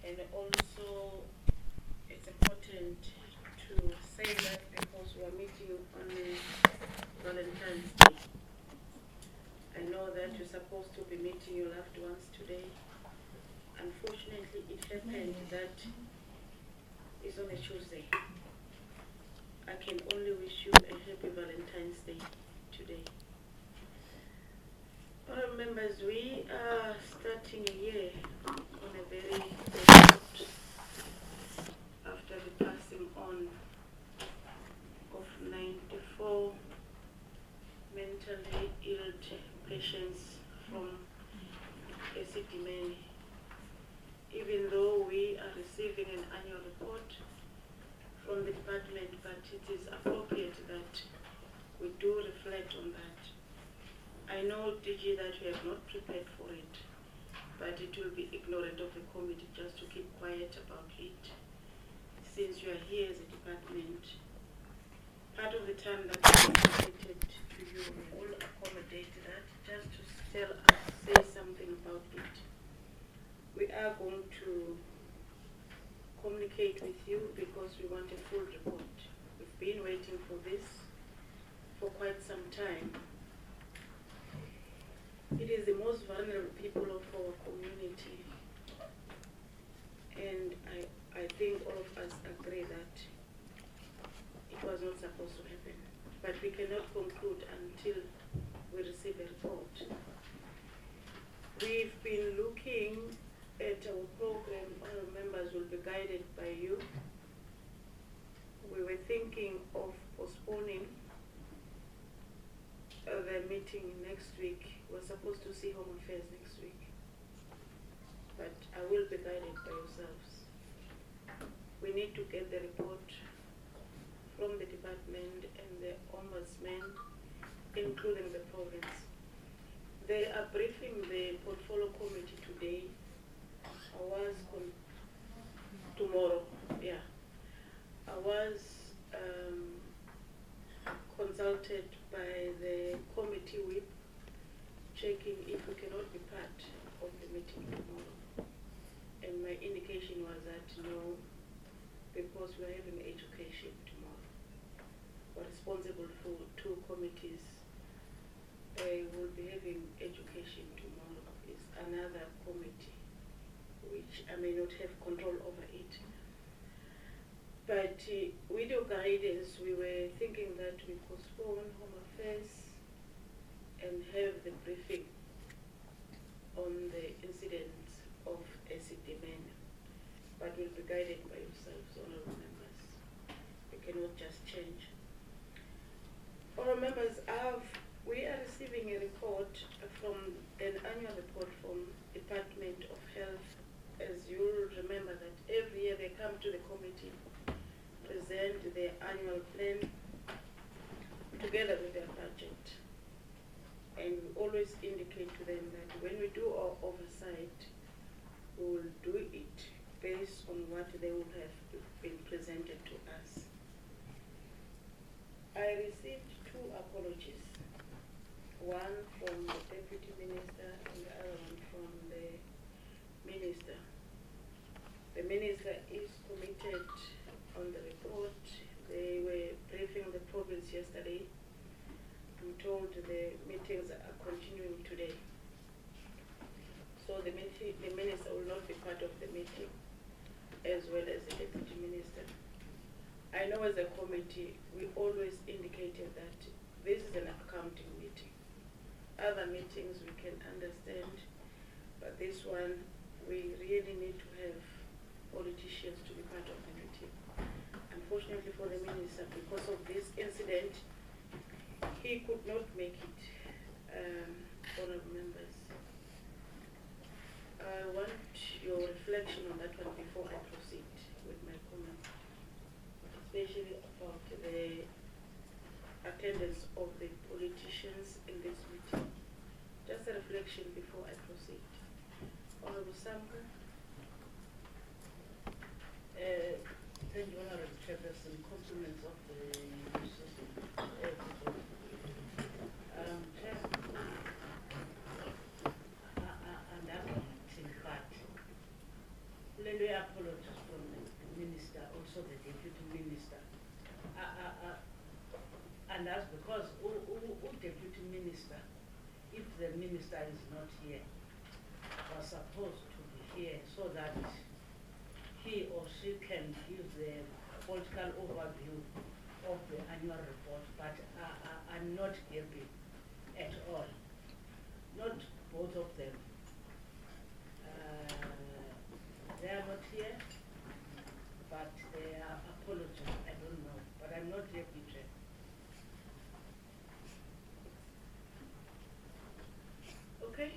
And also, it's important to say that because we are meeting on Valentine's Day. I know that you're supposed to be meeting your loved ones today. Unfortunately, it happened that it's on a Tuesday. I can only wish you a happy Valentine's Day today. Members, we are starting a year on a very good note after the passing on of 94 mentally ill patients from ACDMAN. Even though we are receiving an annual report from the department, but it is appropriate that we do reflect on that. I know, DG, that you have not prepared for it, but it will be ignorant of the committee just to keep quiet about it. Since you are here as a department, part of the time that is allocated to you will accommodate that, just to tell us, say something about it. We are going to communicate with you because we want a full report. We've been waiting for this for quite some time. It is the most vulnerable people of our community, and I think all of us agree that it was not supposed to happen. But we cannot conclude until we receive a report. We've been looking at our program. Our members will be guided by you. We were thinking of postponing the meeting next week. We're supposed to see Home Affairs next week, but I will be guided by yourselves. We need to get the report from the department and the ombudsman, including the province. They are briefing the portfolio committee today. I was tomorrow, yeah. I was consulted by the committee whip, checking if we cannot be part of the meeting tomorrow. And my indication was that no, because we're having education tomorrow. We're responsible for 2 committees. We'll be having education tomorrow. It's another committee, which I may not have control over it. But with your guidance, we were thinking that we postpone Home Affairs and have the briefing on the incident of ACDMAN. But we'll be guided by yourselves, honorable members. We cannot just change. Honorable members, we are receiving a report from an annual report from Department of Health. As you'll remember that every year they come to the committee, present their annual plan together with their budget. And we always indicate to them that when we do our oversight, we will do it based on what they will have been presented to us. I received 2 apologies, one from the Deputy Minister and the other one from the Minister. The Minister is committed on the report. They were briefing the province yesterday. I'm told the meetings are continuing today. So the Minister will not be part of the meeting, as well as the Deputy Minister. I know as a committee, we always indicated that this is an accounting meeting. Other meetings we can understand, but this one, we really need to have politicians to be part of the meeting. Unfortunately for the Minister, because of this incident, he could not make it. Honorable members, I want your reflection on that one before I proceed with my comments, especially about the attendance of the politicians in this meeting. Just a reflection before I proceed. Honorable Samka. Thank you, Honorable Chairperson. Compliments of the Chair, and that meeting, but Lelwe also the deputy minister. And that's because deputy minister, if the minister is not here, was supposed to be here so that he or she can give the political overview of the annual report, but I'm not giving at all. Not both of them. They are not here, but they are apologies. I don't know, but I'm not happy. Okay.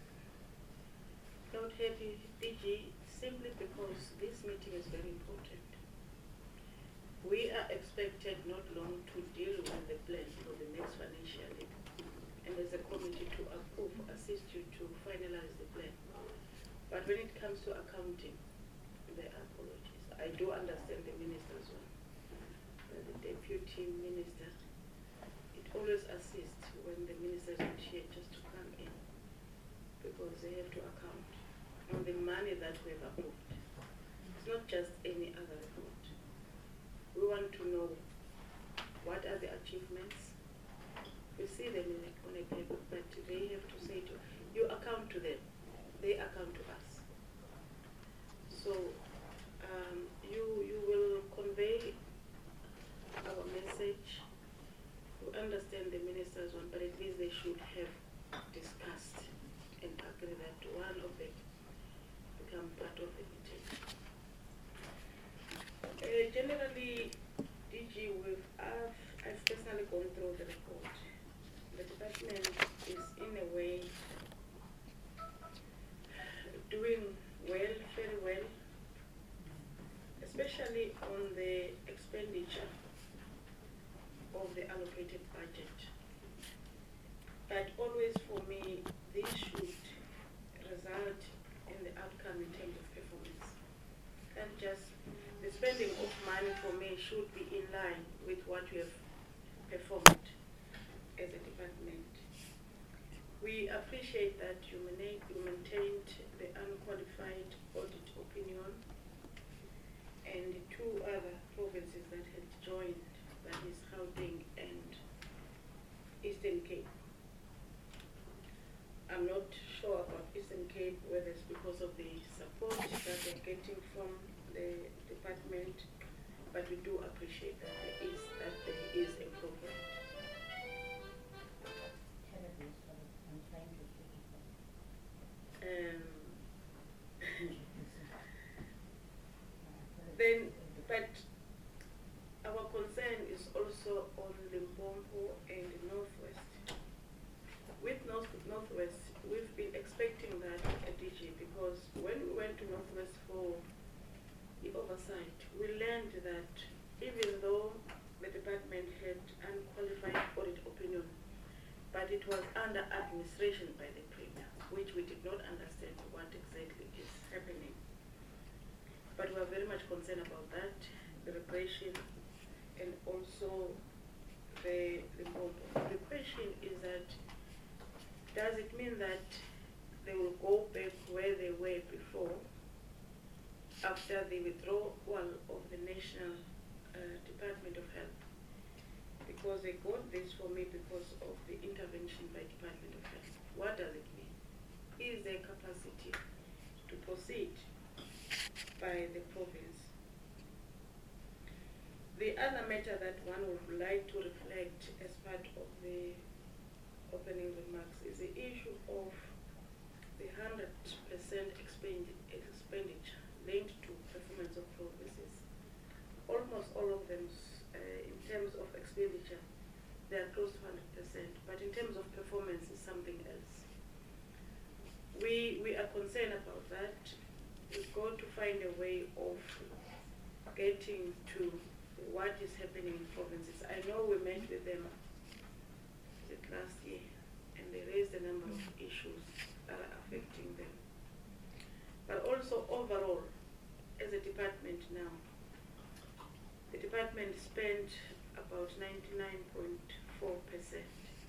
Not happy, DG, simply because this meeting is very important. We are expected not long to deal with the plan for the next financial year, and as a committee to approve, assist you to finalize the plan. But when it comes to accounting, there are apologies. I do understand the minister's one, but the deputy minister, it always assists when the minister is not here just to come in, because they have to account on the money that we have approved. It's not just any other report. We want to know what are the achievements. We see them on a paper, but they have to say to you, account to them. They account to us. So you will convey our message. We understand the minister's one, but at least they should have discussed and agree that one of them become part of the meeting. Generally, DG, I've personally gone through the report. The department is in a way doing well, very well, especially on the expenditure of the allocated budget. But always for me, this should result in the outcome in terms of performance. And just the spending of money for me should be in line with what we have performed as a department. We appreciate that you maintained the unqualified audit opinion, and the two other provinces that had joined, that is Gauteng and Eastern Cape. I'm not sure about Eastern Cape, whether it's because of the support that they're getting from the department, but we do appreciate that there is improvement. But our concern is also on Limpopo and the Northwest. With Northwest, we've been expecting that at DG, because when we went to Northwest for the oversight, we learned that even though the department had unqualified audit opinion, but it was under administration by the Premier, which we did not understand what exactly is happening. But we are very much concerned about that, the repression, and also the Limpopo. The question is that, does it mean that they will go back where they were before, after the withdrawal of the National Department of Health? Because they got this for me because of the intervention by Department of Health. What does it mean? Is there capacity to proceed by the province? The other matter that one would like to reflect as part of the opening remarks is the issue of the 100% expenditure linked to performance of provinces. Almost all of them, in terms of expenditure, they are close to 100%, but in terms of performance, is something else. We are concerned about that. We've got to find a way of getting to what is happening in provinces. I know we met with them last year, and they raised a number of issues that are affecting them. But also overall, as a department now, the department spent about 99.4%.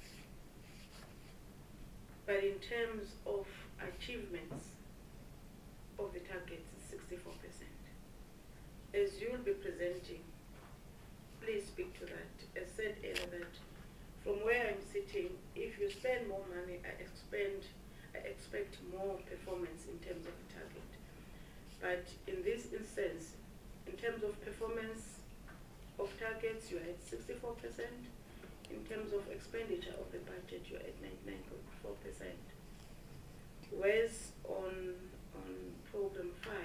But in terms of achievements of the targets, it's 64%. As you'll be presenting, please speak to that. I said earlier that from where I'm sitting, if you spend more money, I expect more performance in terms of target. But in this instance, in terms of performance of targets, you are at 64%. In terms of expenditure of the budget, you are at 99.4%. Whereas on program 5,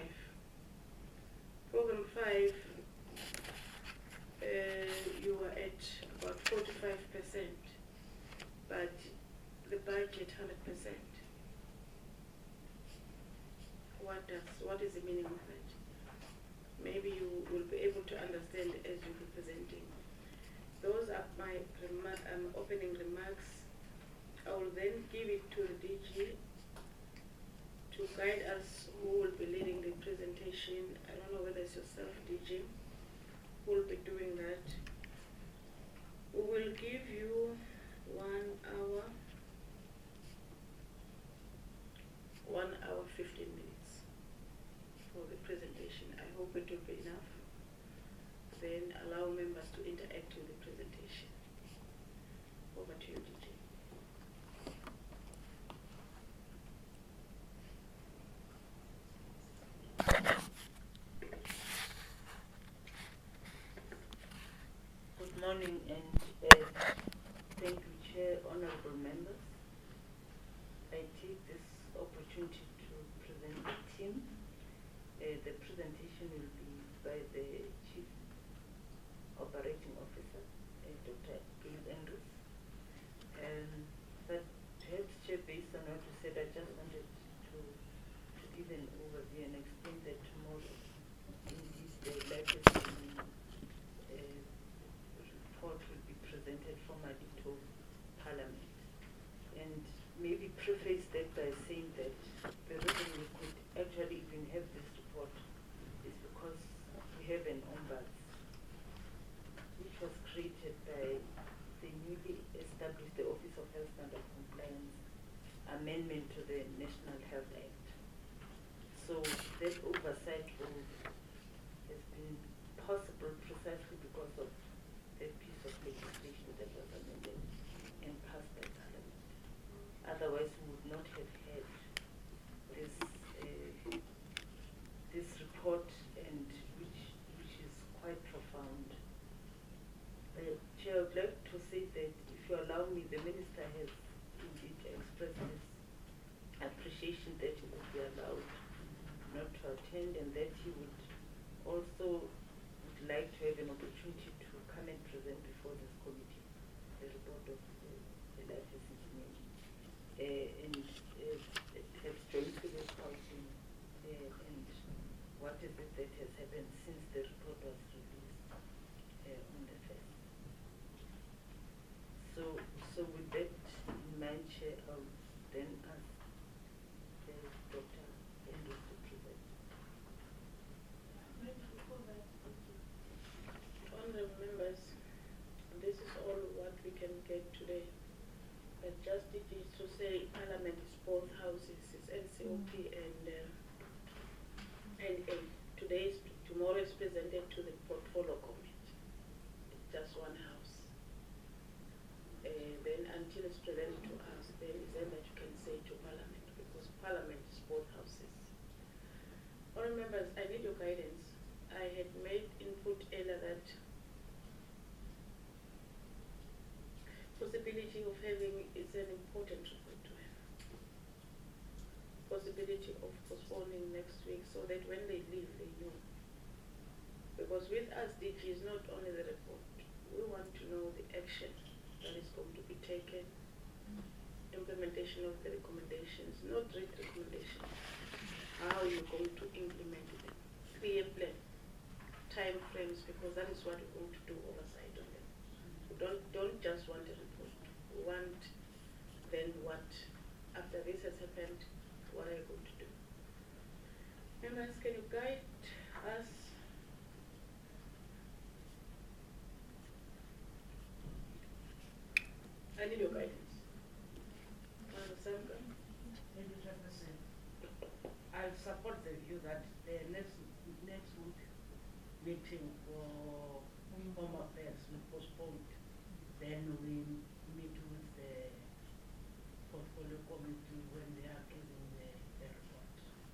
you are at about 45%, but the budget 100%. What is the meaning of that? Maybe you will be able to understand as you be presenting. Those are my opening remarks. I will then give it to the DG to guide us who will be leading the presentation. I don't know whether it's yourself, DG, who will be doing that. We will give you 1 hour, 1 hour 15 minutes for the presentation. I hope it will be enough. Then allow members to interact with the presentation. Over to you, DG. Good morning and thank you, Chair, honorable members. I take this opportunity to present the team. The presentation will be by the Chief Operating Officer, Dr. Philip Andrews. But perhaps, Chair, based on what you said, I just wanted to give an overview and explain that tomorrow, indeed, the latest report will be presented formally to Parliament. And maybe preface that by saying that the reason we could actually even have this report is because we have an ombuds, which was created by the newly established the Office of Health Standard Compliance amendment to the National Health Act. So that oversight role has been possible precisely because of that piece of legislation that was amended and passed by Parliament. Otherwise, we would not have had this this report, and which is quite profound. Chair, I would like to say that if you allow me, the Minister has indeed expressed his appreciation that he would be allowed not to attend, and that he would also like to have an opportunity to come and present before this committee the report of the life engineering. And has joined to this housing and what is it that has happened since the report was released on the 1st. So with that in mind, Chair, I'll then ask Dr. Andrews to present. Honorable members, this is all what we can get today. But just it is to say Parliament is both houses, it's NCOP and NA. Tomorrow is presented to the Portfolio Committee. It's just one house. Then until it's presented to us, then is then that you can say to Parliament, because Parliament is both houses. Honourable members, I need your guidance. I had made input earlier that possibility of having is an important report to have. Possibility of postponing next week so that when they leave, they know. Because with us, DG is not only the report. We want to know the action that is going to be taken, implementation of the recommendations, not read recommendations, how you're going to implement them, clear plan, time frames, because that is what we're going to do oversight on them. We don't just want a report. We want then what, after this has happened, what are you going to do? Members, can you guide us? I need your guidance. I support the view that the next week meeting for Home Affairs, we postponed. Then we meet with the portfolio committee when they are giving the report.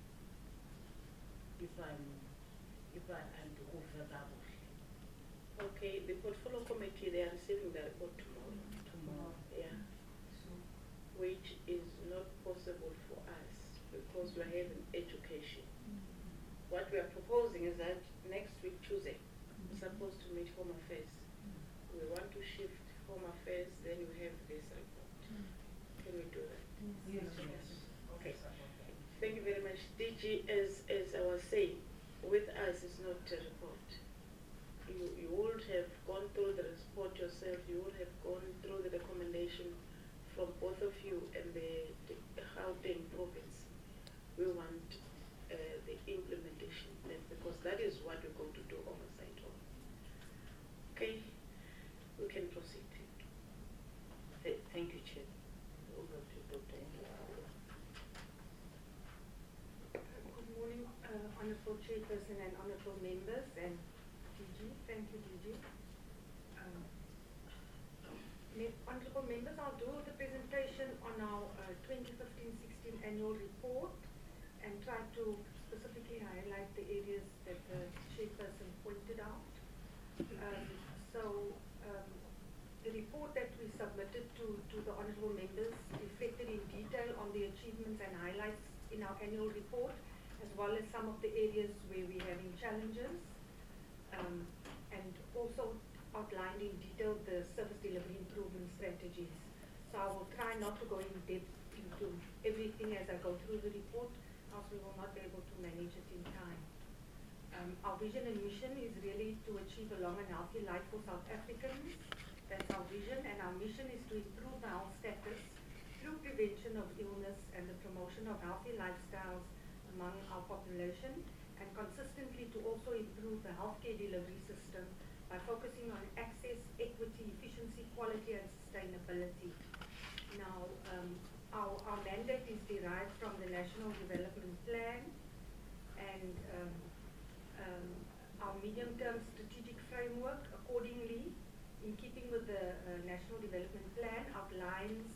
If I'm over that. Okay, the portfolio committee, they are receiving the report tomorrow. Tomorrow. Yeah. Which is not possible for us because we are having education. What we are proposing is that next week, Tuesday, we're supposed to meet Home Affairs. We want to shift Home Affairs, then we have this report. Can we do that? Yes. Okay. Thank you very much. DG, as I was saying, with us is not a report. You would have gone through the report yourself, you would have gone through the recommendation from both of you and the Gauteng province. We want the implementation because that is what we're going to do oversight on. Okay, we can proceed. Thank you, Chair. Over to Dr. Good morning, Honourable Chairperson and Honourable Members and DG. Thank you, DG. Honourable Members, I'll do the presentation on our 2015-16 annual report and try to specifically highlight the areas that the Chairperson pointed out. The report that we submitted to the Honourable Members reflected in detail on the achievements and highlights in our annual report, as well as some of the areas where we're having challenges, and also outlined in detail the service delivery improvement strategies. So I will try not to go in depth into everything as I go through the report, else we will not be able to manage it in time. Our vision and mission is really to achieve a long and healthy life for South Africans. That's our vision, and our mission is to improve the health status through prevention of illness and the promotion of healthy lifestyles among our population, and consistently to also improve the healthcare delivery system by focusing on access, equity, efficiency, quality and sustainability. Now, our mandate is derived from the National Development Plan, and our medium-term strategic framework accordingly, in keeping with the National Development Plan, outlines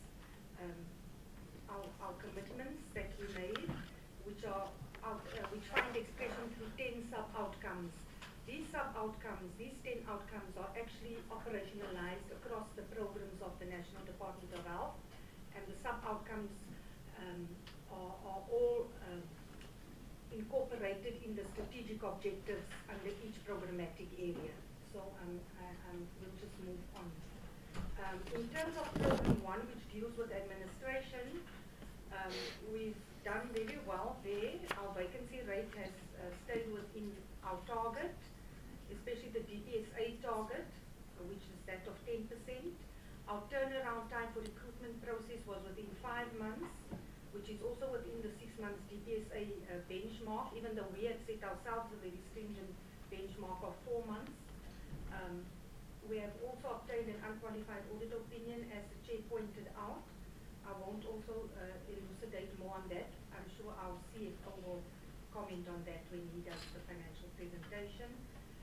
our commitments that we made, which find expression through 10 sub-outcomes. These sub-outcomes, these 10 outcomes, are actually operationalized across the programs of the National Department of Health, and the sub-outcomes are all incorporated in the strategic objectives under each programmatic area. So we'll just move on. In terms of program 1, which deals with administration, we've done very well there. Our vacancy rate has stayed within our target, especially the DPSA target, which is that of 10%. Our turnaround time for recruitment process was within 5 months, which is also within the 6 months DPSA benchmark, even though we had set ourselves a very stringent benchmark of 4 months. We have also obtained an unqualified audit opinion, as the Chair pointed out. I won't also elucidate more on that. I'm sure our CFO will comment on that when he does the financial presentation,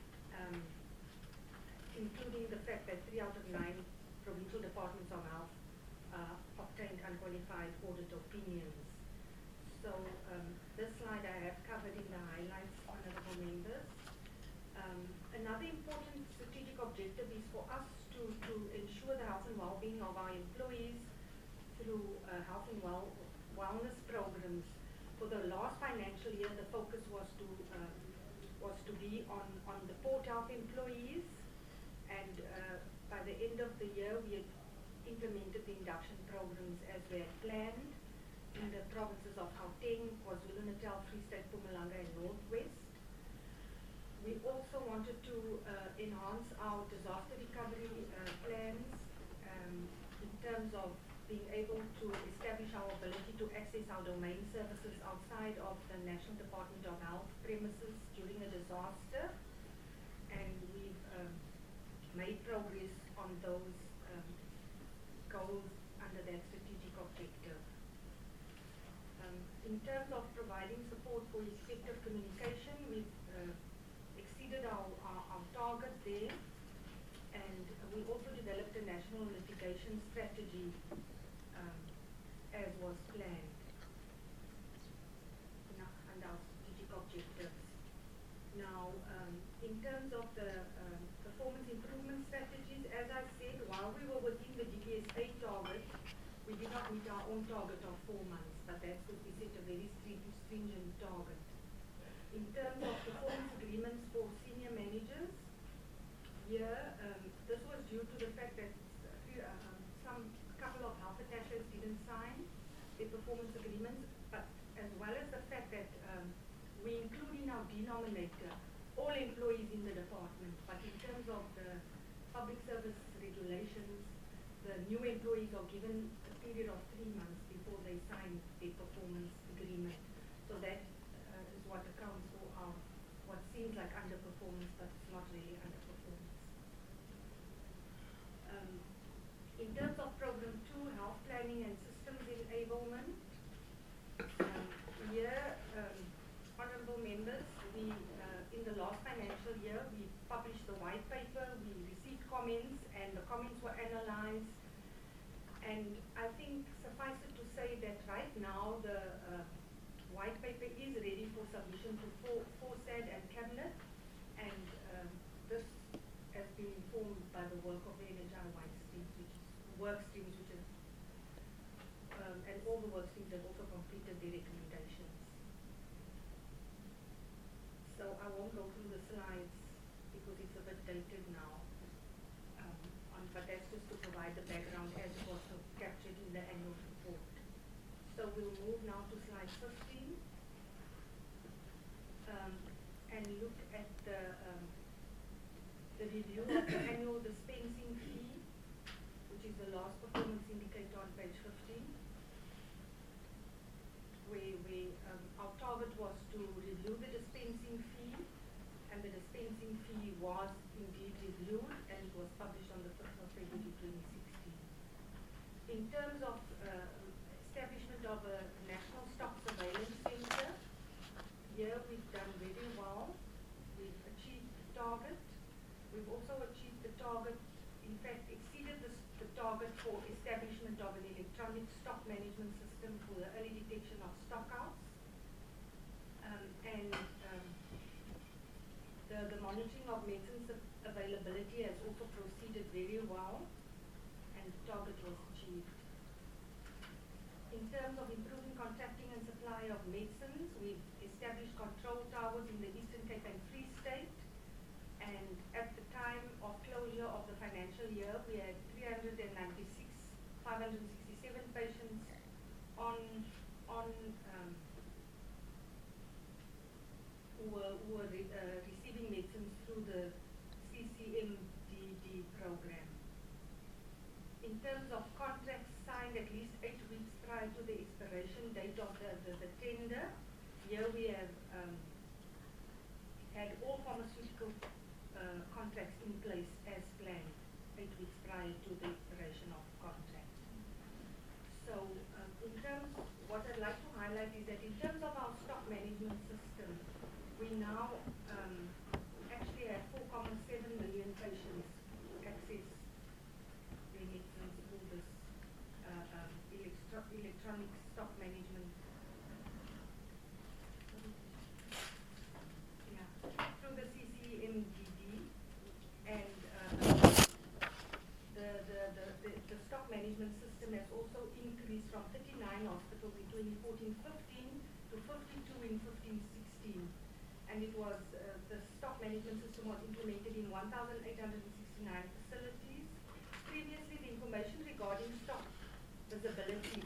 including the fact that 3 out of 9 provincial departments of health obtained unqualified audit opinions. So this slide I have covered in the highlights, honourable members. Another important strategic objective is for us to ensure the health and well-being of our employees through health and wellness programs. For the last financial year, the focus was to be on the Port Health employees, and by the end of the year, we had implemented the induction programs as we had planned in the provinces of Gauteng, KwaZulu-Natal, Free State, Mpumalanga, and Northwest. We also wanted to enhance our disaster recovery plans in terms of being able to establish our ability to access our domain services outside of the National Department of Health premises during a disaster. And we've made progress on those goals under that strategic objective. In terms of providing support for effective communication, we've exceeded our regulation strategy as was planned and our strategic objectives. Now, in terms of the performance improvement strategies, as I said, while we were within the DPSA target, we did not meet our own target of 4 months, but that's because we set a very stringent target. In terms of performance agreements for senior managers, here, this was due to the fact that a couple of health attaches didn't sign their performance agreements, but as well as the fact that we include in our denominator all employees in the department, but in terms of the public service regulations, the new employees are given a period of 3 months before they sign their performance agreement. So that is what accounts for our, what seems like underperformance, but it's not really underperformance. In terms of Program 2, Health Planning and Systems Enablement, here, honorable members, we, in the last financial year, we published the white paper, we received comments, and the comments were analyzed. And I think suffice it to say that right now the white paper is ready for submission to FORSAD and Cabinet, and this has been informed by the work of the NHI work streams, which is, and all the work streams have also completed their recommendations. So I won't go through the slides because it's a bit dated now, but that's just to provide the background as it was captured in the annual report. So we'll move now to slide 15 and look at the review of the annual dispensing fee, which is the last performance indicator on page 15, where our target was to review the dispensing fee, and the dispensing fee was indeed reviewed, and it was published on the 1st of February 2016. In terms of establishment of a National Stock Surveillance Center, here we've done very well. We've achieved the target. We've also achieved the target, in fact, exceeded the target for establishment of an electronic stock management system for the early detection of stockouts. The monitoring of medicines availability has also proceeded very well, and the target was achieved. In terms of improving contracting and supply of medicines, we've established control towers in the Eastern Cape and Free State, and at the time of closure of the financial year, we had 567 patients who were receiving medicines through the CCMDD program. In terms of contracts signed at least 8 weeks prior to the expiration date of the tender, here we have had all pharmaceutical contracts in place as planned 8 weeks prior to the expiration of contract. So in terms, what I'd like to highlight is that in terms of our stock management system, we now actually have 4.7 million patients access their medicines through this electronic stock management. Through the CCMDD, and the stock management system has also increased from 39 hospitals in 2014-15 to 52 in 15-16. And it was, the stock management system was implemented in 1,869 facilities. Previously, the information regarding stock visibility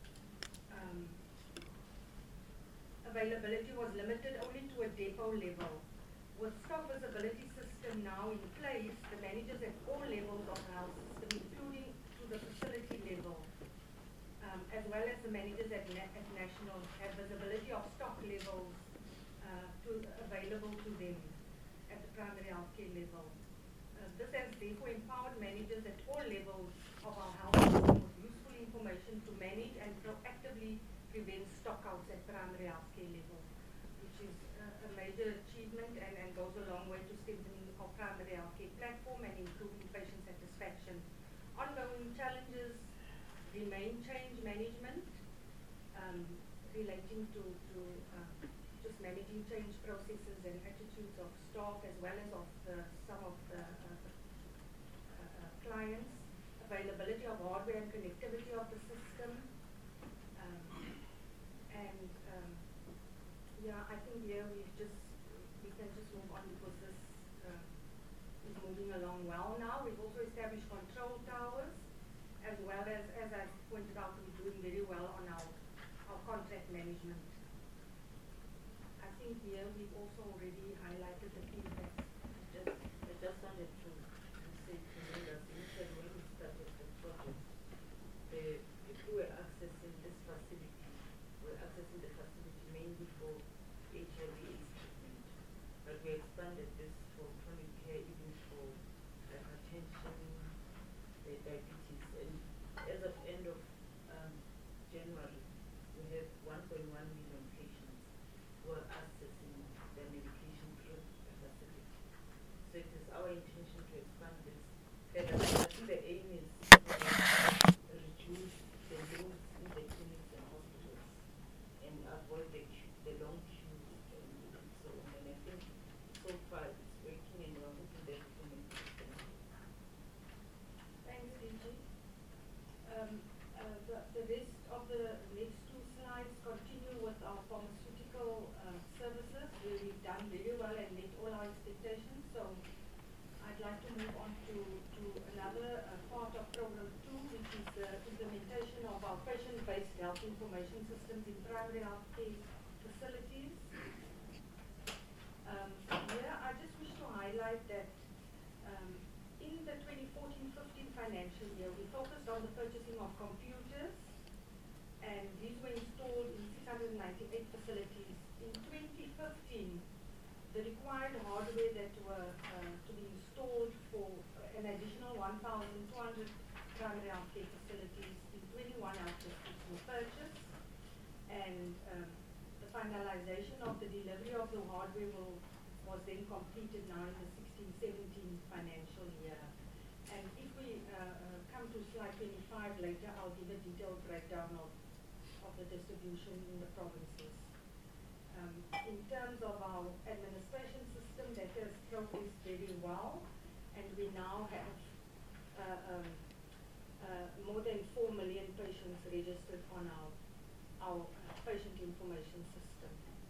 availability was limited only to a depot level. With stock visibility system now in place, the managers at all levels of the health system, including to the facility level, as well as the managers at national, have visibility of stock levels available to them at the primary healthcare level. This has therefore empowered managers at all levels of our health system with useful information to manage and proactively prevent stockouts at primary healthcare level, which is a major achievement and goes a long way to strengthening our primary healthcare platform and improving patient satisfaction. Ongoing challenges remain change management, relating to just managing change processes and attitudes of staff as well as of some of the clients, availability of hardware and connectivity of the system, and yeah, I think here we can just move on because this is moving along well now. We've also established control towers, as well as I pointed out, we're doing very well on our contract management. I think here we've also already highlighted the key facts. I just wanted to say to you that initially when we started the project, the people were accessing this facility, mainly for HIV/AIDS treatment. But we expanded this for chronic care, even for hypertension, diabetes, and as of end of January, we have 1.1 million patients who are accessing their medication through the facility. So it is our intention to expand this further. I think the aim is to reduce the loads in the clinics and hospitals and avoid the long queues and so on. And I think so far it's working, and we're hoping that we can make it better. Thanks, DG. The rest of the next two slides continue with our pharmaceutical services, where we've done very well and met all our expectations. So I'd like to move on to another part of Program 2, which is the implementation of our patient-based health information systems in primary health care facilities. Here, I just wish to highlight that in the 2014-15 financial year, we focused on the purchasing of computers, and these were installed in 698 facilities. In 2015, the required hardware that were to be installed for an additional 1,200 primary health care facilities in 21 health districts were purchased, and the finalization of the delivery of the hardware was then completed now in the 16-17 financial year. And if we come to slide 25 later, I'll give a detailed breakdown of the distribution in the provinces. In terms of our administration system, that has progressed very well, and we now have more than 4 million patients registered on our patient information system.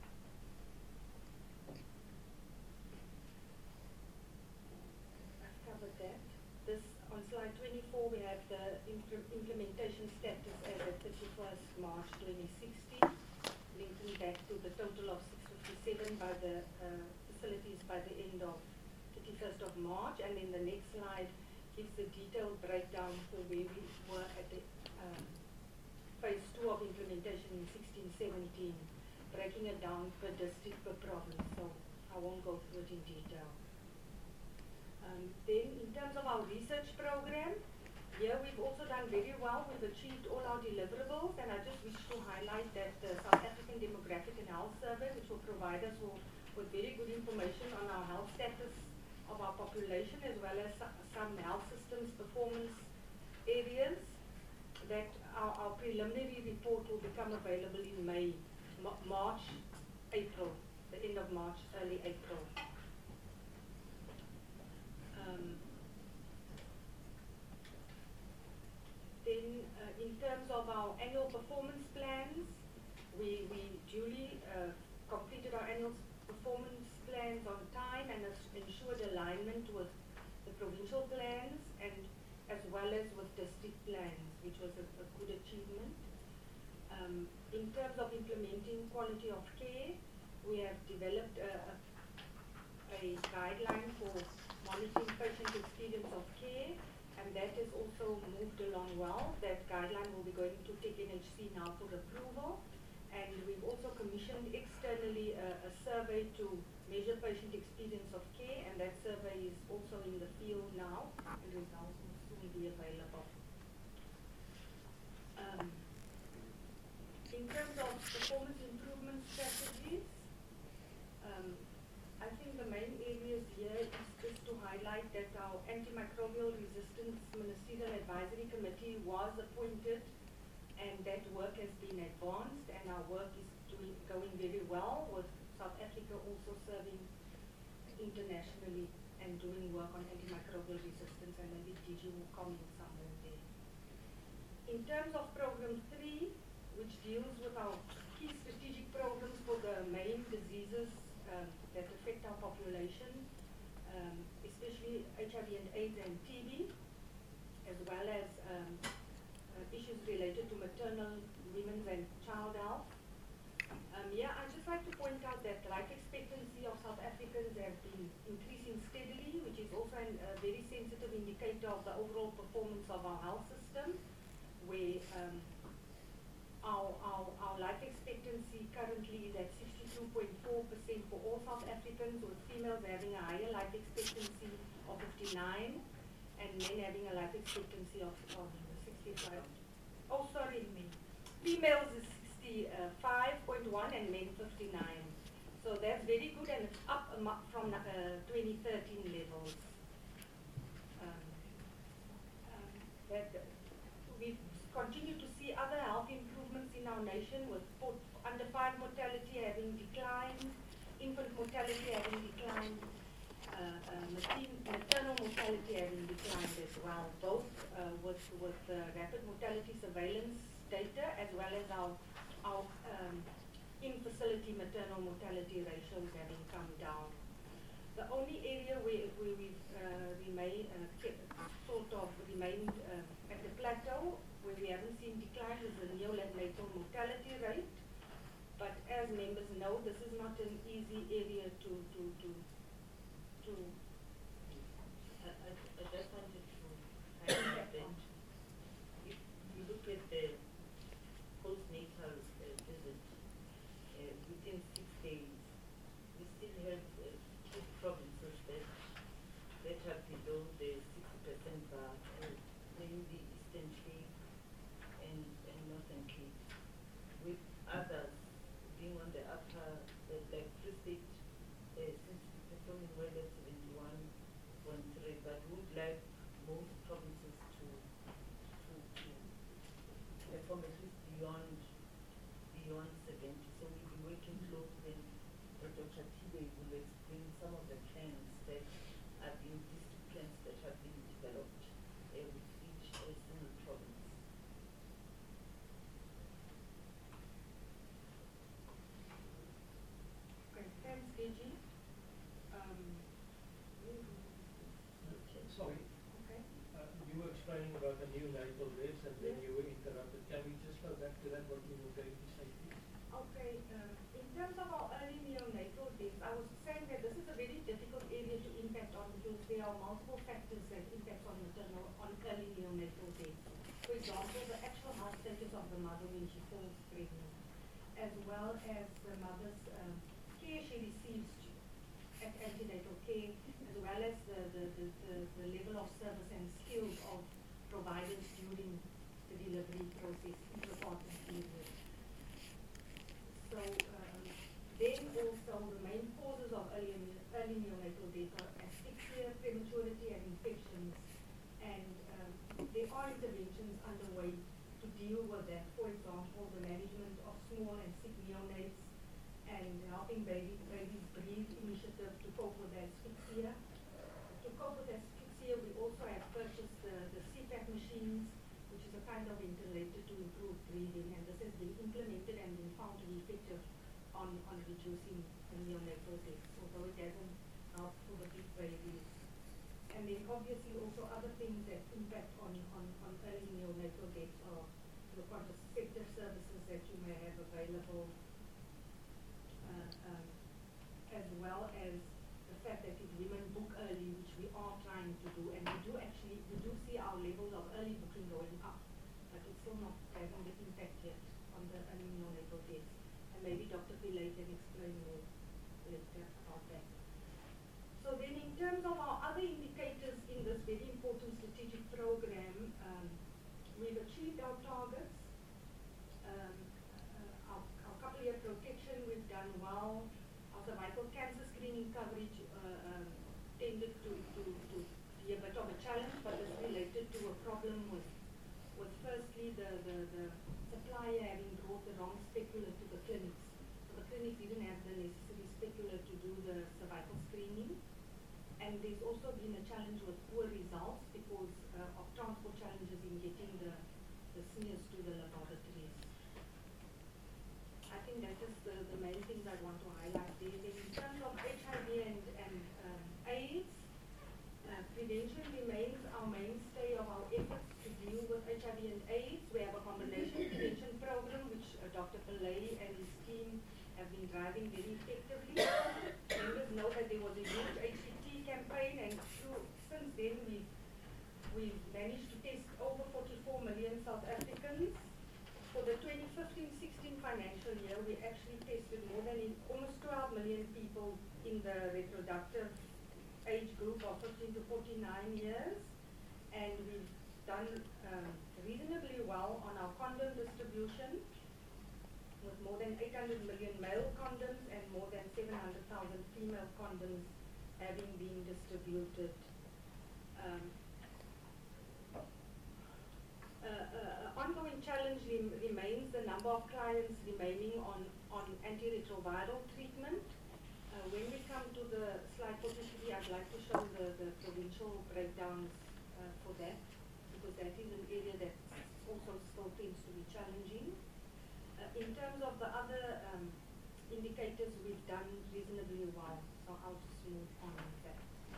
I've covered that. On slide 24, we have the implementation status as of 31st March 2016, linking back to the total of 657 by the facilities by the end of 31st of March. And then the next slide gives the detailed breakdown for where we were at the phase 2 of implementation in 16-17, breaking it down per district, per province, so I won't go through it in detail. Then in terms of our research program, here we've also done very well. We've achieved all our deliverables, and I just wish to highlight that the South African Demographic and Health Survey, which will provide us with very good information on our health status of our population, as well as some health systems performance areas, that our preliminary report will become available in March, April, the end of March, early April. Then in terms of our annual performance plans, we duly completed our annual performance plans on time and ensured alignment with the provincial plans, and as well as with district plans, which was a good achievement. In terms of implementing quality of care, we have developed a guideline for monitoring patient experience of care, and that has also moved along well. That guideline will be going to TechNHC now for approval, and we've also commissioned externally a survey to measure patient experience of care, and that survey is also in the field now, and results will soon be available. In terms of performance improvement strategies, I think the main areas here is just to highlight that our antimicrobial resistance ministerial advisory committee was appointed and that work has been advanced, and our work is going very well, with South Africa also serving internationally and doing work on antimicrobial resistance, and maybe DG will comment somewhere there. In terms of program 3, which deals with our key strategic programs for the main diseases that affect our population, especially HIV and AIDS and TB, as well as issues related to maternal, women's and child health. I'd just like to point out that life expectancy of South Africans have been increasing steadily, which is also a very sensitive indicator of the overall performance of our health system, where our life expectancy currently is at 62.4% for all South Africans, with females having a higher life expectancy of 59 and men having a life expectancy of 65. Oh, sorry, females is 65.1 and men 59. So that's very good, and it's up from 2013 levels. We continue to see other health improvements in our nation, with under-5 mortality having declined, infant mortality having declined, maternal mortality having declined as well, both with rapid mortality surveillance data as well as our in-facility maternal mortality ratios having come down. The only area where we've remained at the plateau, where we haven't seen decline, is the neonatal mortality rate. But as members know, this is not an easy area to I just wanted to highlight that if you look at the postnatal visit, within 6 days, we still have 2 provinces that are below the 60% bar, namely Eastern Cape and Northern Cape, with others being on the upper, like Free State, seems to be performing well at 71.3, but would like most provinces to perform at least beyond 70. So we'll be working closely, and Dr. Tibe will explain some of the plans that are being, district plans that have been developed with each single province. Okay, thanks, DG. Sorry, Okay. you were explaining about the neonatal deaths and then you were interrupted. Can we just go back to that, what you were going to say, please? Okay, in terms of our early neonatal deaths, I was saying that this is a very difficult area to impact on, because there are multiple factors that impact on early neonatal deaths. For example, the actual health status of the mother when she falls pregnant, as well as the mother's care she receives at antenatal care, as well as the level of service and skills of providers during the delivery process, intrapartum period. So then also the main causes of early neonatal death are asphyxia, prematurity and infections, and there are interventions underway to deal with that. For example, the management of small and sick neonates and helping babies breathe initiative to cope with asphyxia. To cope with asphyxia, we also have purchased the CPAP machines, which is a kind of ventilator to improve breathing, and this has been implemented and been found to be effective on reducing neonatal deaths, although it doesn't help for the big babies. And then obviously also other things that impact on early neonatal deaths are the contraceptive services that you may have available, as well as the fact that if women book early, which we are trying to do, and we do see our levels of early booking going up, but it's still not having the impact yet on the early neonatal deaths. And maybe Dr. Pillay can explain more later about that. So then in terms of our other indicators in this very important strategic program, we've achieved our targets. Our couple-year protection, we've done well. Our cervical cancer screening coverage tended to be a bit of a challenge, but it's related to a problem with firstly the flyer having brought the wrong specular to the clinics. So the clinics didn't have the necessary specular to do the cervical screening. And there's also been a challenge with poor results because of transport challenges in getting the smears to the laboratories. I think that is the main things I want to highlight there. Then in terms of HIV and AIDS, prevention remains our mainstay of our efforts to deal with HIV and AIDS. We have a combination prevention program which Dr. Pillay and his team have been driving very effectively. Members know that there was a huge HCT campaign, and since then we've managed to test over 44 million South Africans. For the 2015-16 financial year, we actually tested almost 12 million people in the reproductive age group of 15 to 49 years, and we've done reasonably well on our condom distribution, with more than 800 million male condoms and more than 700,000 female condoms having been distributed. Ongoing challenge remains the number of clients remaining on antiretroviral treatment. When we come to the slide 43, I'd like to show the provincial breakdowns for that, because that is an area that also still tends to be challenging. In terms of the other indicators, we've done reasonably well, so I'll just move on with that.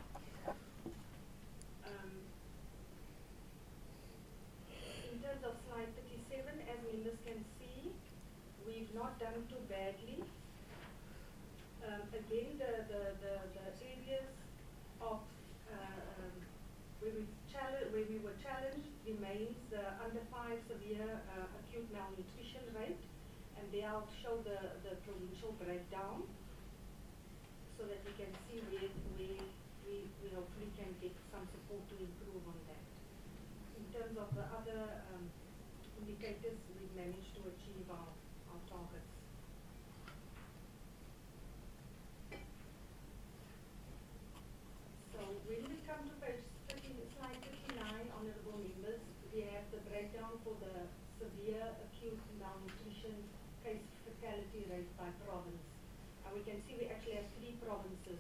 In terms of slide 37, as members can see, we've not done too badly. Again, the areas of where we were challenged remains the under 5 severe acute malnutrition rate, and there I'll show the provincial breakdown so that we can see where we hopefully can get some support to improve on that. In terms of the other indicators, we've managed to achieve our targets. So when we come to slide 39, honorable members, we have the breakdown for the severe acute malnutrition case fatality rate by province. And we can see we actually have 3 provinces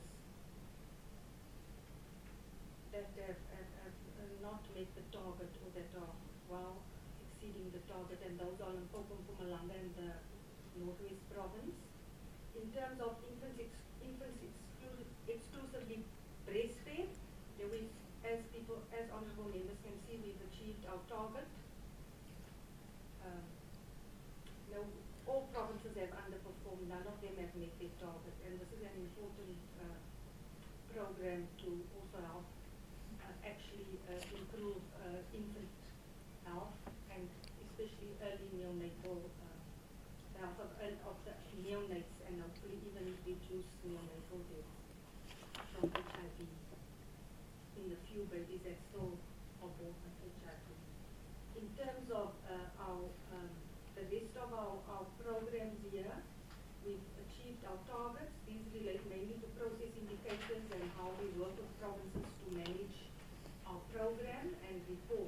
that have not met the target, or that are well exceeding the target, and those are Limpopo, Mpumalanga, and the Northwest Province. In terms of infants exclusively breastfed, as honourable members can see, we've achieved our target. All provinces have underperformed, none of them have met their target, and this is an important program to also help actually improve infant health, and especially early neonatal health of the neonates, and hopefully even reduce neonatal deaths from HIV in the few babies that still are born with HIV. In terms of the rest of our programs here, we've achieved our targets. These relate mainly to process indicators and how we work with provinces to manage our program and report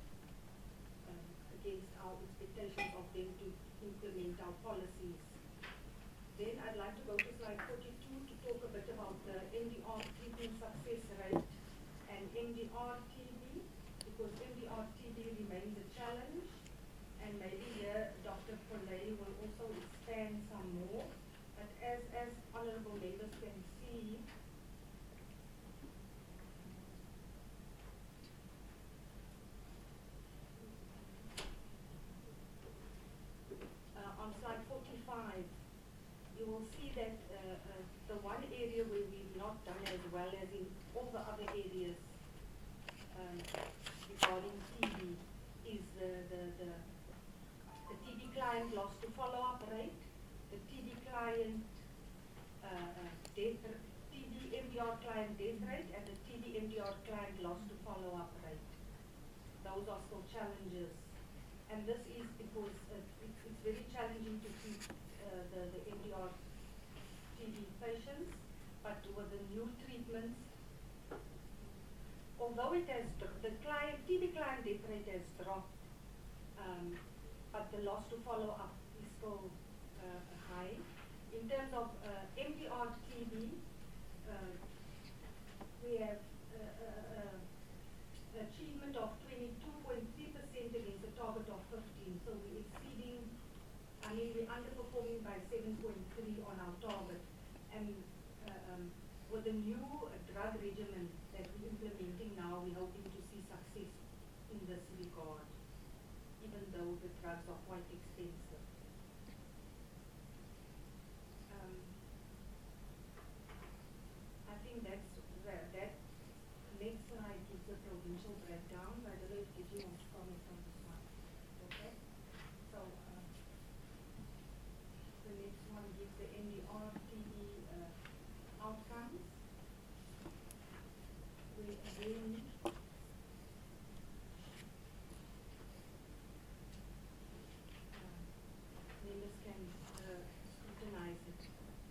against our expectations of them to implement our policies. Then I'd like to go to slide 42 to talk a bit about the MDR treatment success rate and MDR-TB, because MDR-TB remains a challenge, and maybe here Dr. Pillay will also expand some more. But as honourable members can see, on slide 45, you will see that the one area where we've not done as well as in all the other areas regarding TB is the TB client loss to follow-up rate, the TB client TB MDR client death rate, and the TB MDR client loss to follow-up rate. Those are still challenges, and this is because it's very challenging to treat the MDR TB patients, but with the new treatments, although it has the TB client death rate has dropped, but the loss to follow up is still high. In terms of MDR TB, we have achievement of 22.3% against a target of 15. So we're exceeding, I mean, we're underperforming by 7.3 on our target. And with the new drug regimen that we're implementing now, we're hoping to see success in this regard, even though the drugs are quite expensive. I think that next slide gives the provincial breakdown. I don't know if you want to comment on this one. Okay? So the next one gives the NDR TB outcomes. We again members can scrutinize it.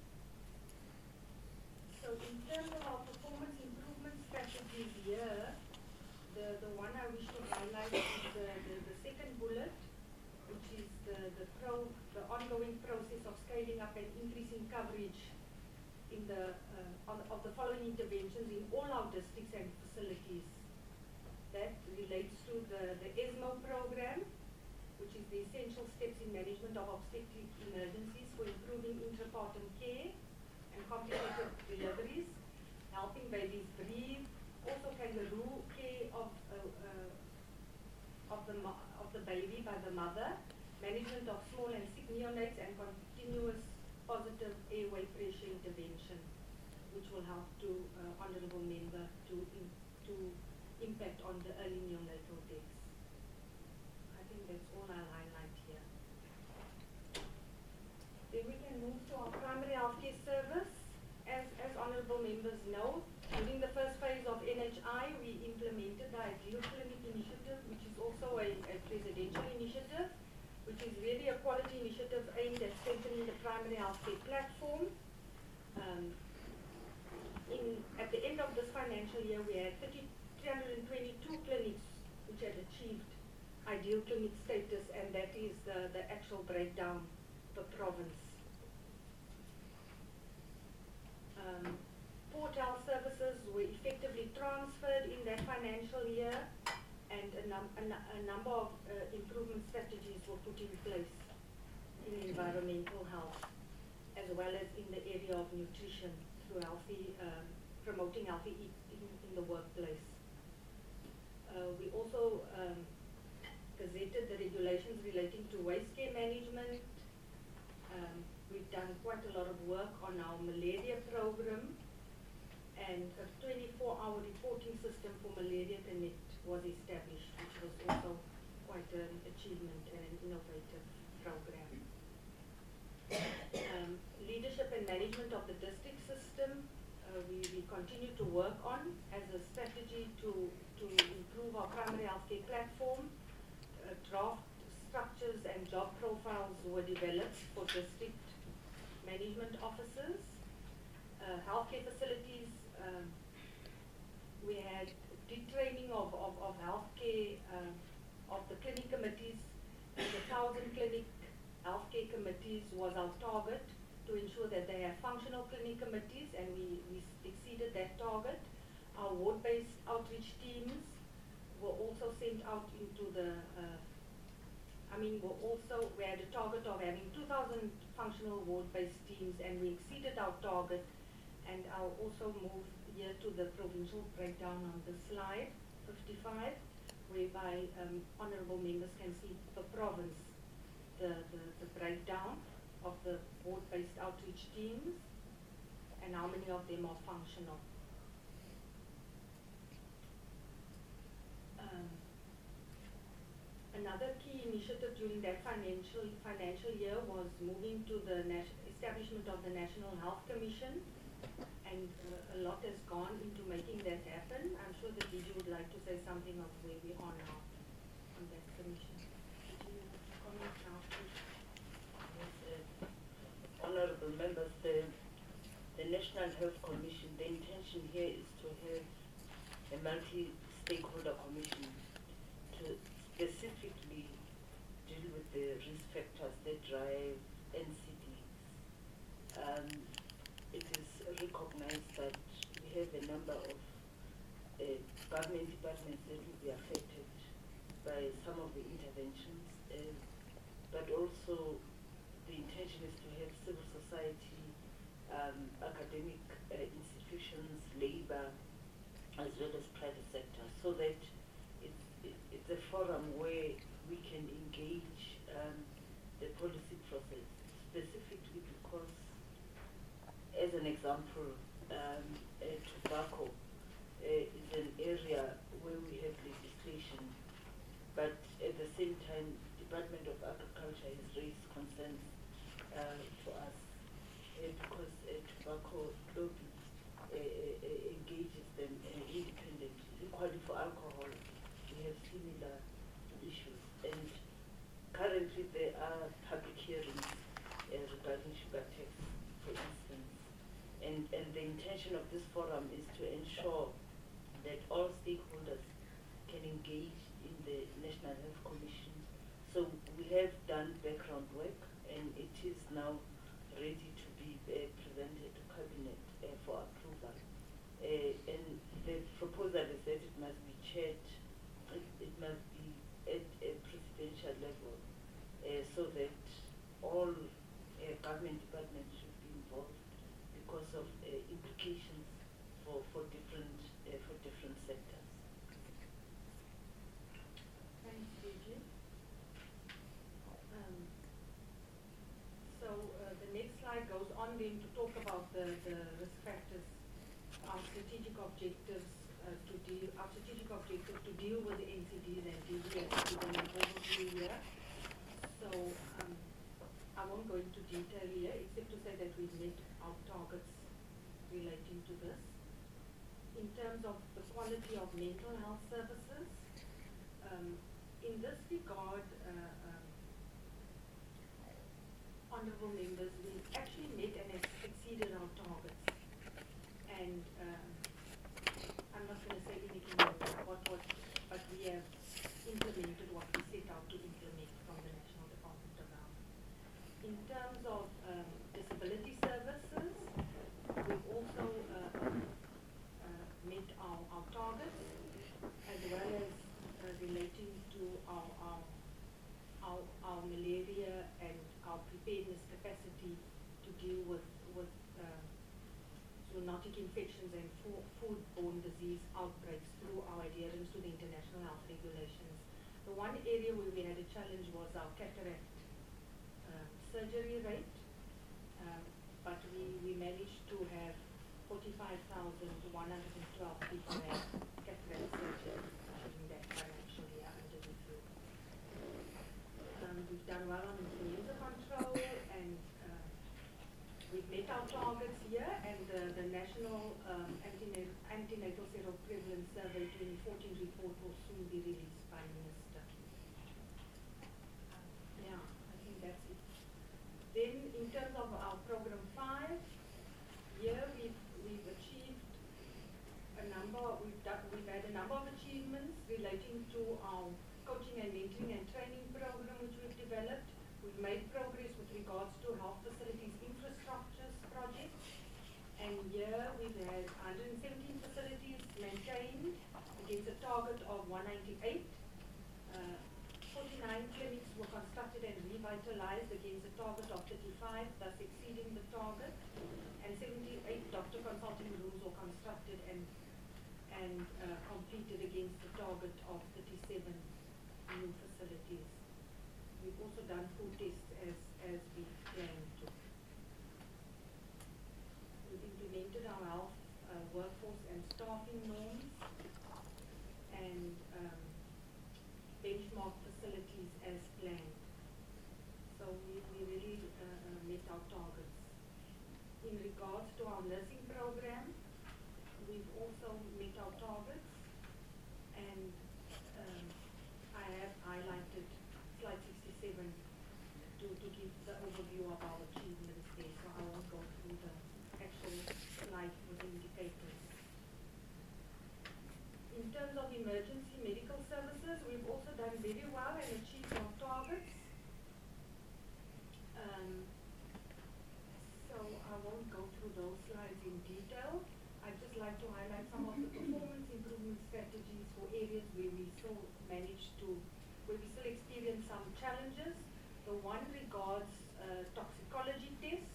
So in terms of our performance improvement strategies here, the one I wish to highlight is the second bullet, which is the ongoing process of scaling up and increasing coverage in of the following interventions in all our districts and facilities. That relates to the ESMO program, which is the essential steps in management of obstetric emergencies for improving intrapartum care and complicated deliveries, helping babies breathe, also kangaroo care of the baby by the mother, management of small and sick neonates, and continuous positive airway pressure intervention, which will help to honourable member to impact on the early neonatal deaths. I think that's all I'll highlight here. Then we can move to our primary healthcare service. As honourable members know, during the first phase of NHI, we implemented the Ideal Clinic initiative, which is also a presidential initiative, which is really a quality initiative aimed at strengthening the primary healthcare platform. At the end of this financial year, we had 322 clinics which had achieved Ideal Clinic status, and that is the actual breakdown per province. Port health services were effectively transferred in that financial year, and a number of improvement strategies were put in place in environmental health, as well as in the area of nutrition through promoting healthy eating in the workplace. We also gazetted the regulations relating to waste care management. We've done quite a lot of work on our malaria program, and a 24-hour reporting system for Malaria Connect was established, which was also quite an achievement and an innovative program. Leadership and management of the district system, we continue to work on as a strategy to improve our primary healthcare platform. Draft structures and job profiles were developed for district management officers. Healthcare facilities, we had detraining of healthcare, of the clinic committees. The 1,000 clinic healthcare committees was our target, to ensure that they have functional clinic committees, and we exceeded that target. Our ward-based outreach teams were also sent out into the, we had a target of having 2,000 functional ward-based teams, and we exceeded our target. And I'll also move here to the provincial breakdown on the slide 55, whereby honourable members can see per province the breakdown of the board-based outreach teams and how many of them are functional. Another key initiative during that financial year was moving to the establishment of the National Health Commission, and a lot has gone into making that happen. I'm sure that DG would like to say something of where we are now on that commission. Would you comment now, please? Yes, honourable members, the National Health Commission, the intention here is to have a multi-stakeholder commission to specifically deal with the recognize that we have a number of government departments that will be affected by some of the interventions, but also the intention is to have civil society, academic institutions, labor, as well as private sector, so that it's a forum where we can engage the policy process, specifically because, as an example, tobacco is an area where we have legislation, but at the same time, Department of Agriculture has raised concerns to us because tobacco lobby engages them independently. Equally for alcohol, we have similar issues, and currently there are public hearings regarding sugar tax, for instance, and the intention of this forum is to ensure that all stakeholders can engage in the National Health Commission. So we have done background work, and it is now ready to be presented to Cabinet for approval. And the proposal is that it must be chaired, it must be at a presidential level, so that all government departments should be involved because of implications for different sectors. Thanks, Gigi. The next slide goes on then to talk about the risk factors, our strategic objectives to deal with the NCDs and DDS, given an overview here. So I won't go into detail here, except to say that we've met our targets relating to this. In terms of the quality of mental health services, in this regard, honourable members, we actually met and exceeded our targets. And I'm not going to say anything more, but we have implemented what we set out to implement from the National Department of Health. In terms of disability services, we've also met our targets, as well as relating to our malaria and our preparedness capacity to deal with zoonotic infections and foodborne disease outbreaks through our adherence to the international health regulations. The one area where we had a challenge was our cataract surgery rate, but we managed to have 45,112 people have cataract surgery during that financial year under review. We've done well on influenza control, and we've met our targets here, and the National Antenatal Seroprevalence Survey 2014 report will soon be released by Minister. Yeah, I think that's it. Then in terms of our program 5, here we've achieved a number, we've had a number of achievements relating to our coaching and mentoring and training program which we've developed. We've made progress with regards to health facilities infrastructures projects, and here we've had 117 facilities maintained against a target of 198. 49 clinics were constructed and revitalized against a target of 35, thus exceeding the target, and 78 doctor consulting rooms were constructed and completed against the target of 37 new facilities. We've also done food tests as we planned to. We've implemented our health workforce and staffing norms, and benchmark facilities as planned. So we really met our targets. In regards to our nursing program, we've also met our targets, and I have highlighted slide 67 to give the overview of our achievements there, so I won't go through the actual slide with indicators. In terms of emergency medical services, we've also done very well and achieved our targets. So I won't go through those slides. slides in detail. I'd just like to highlight some of the performance improvement strategies for areas where we still experience some challenges. The one regards toxicology tests.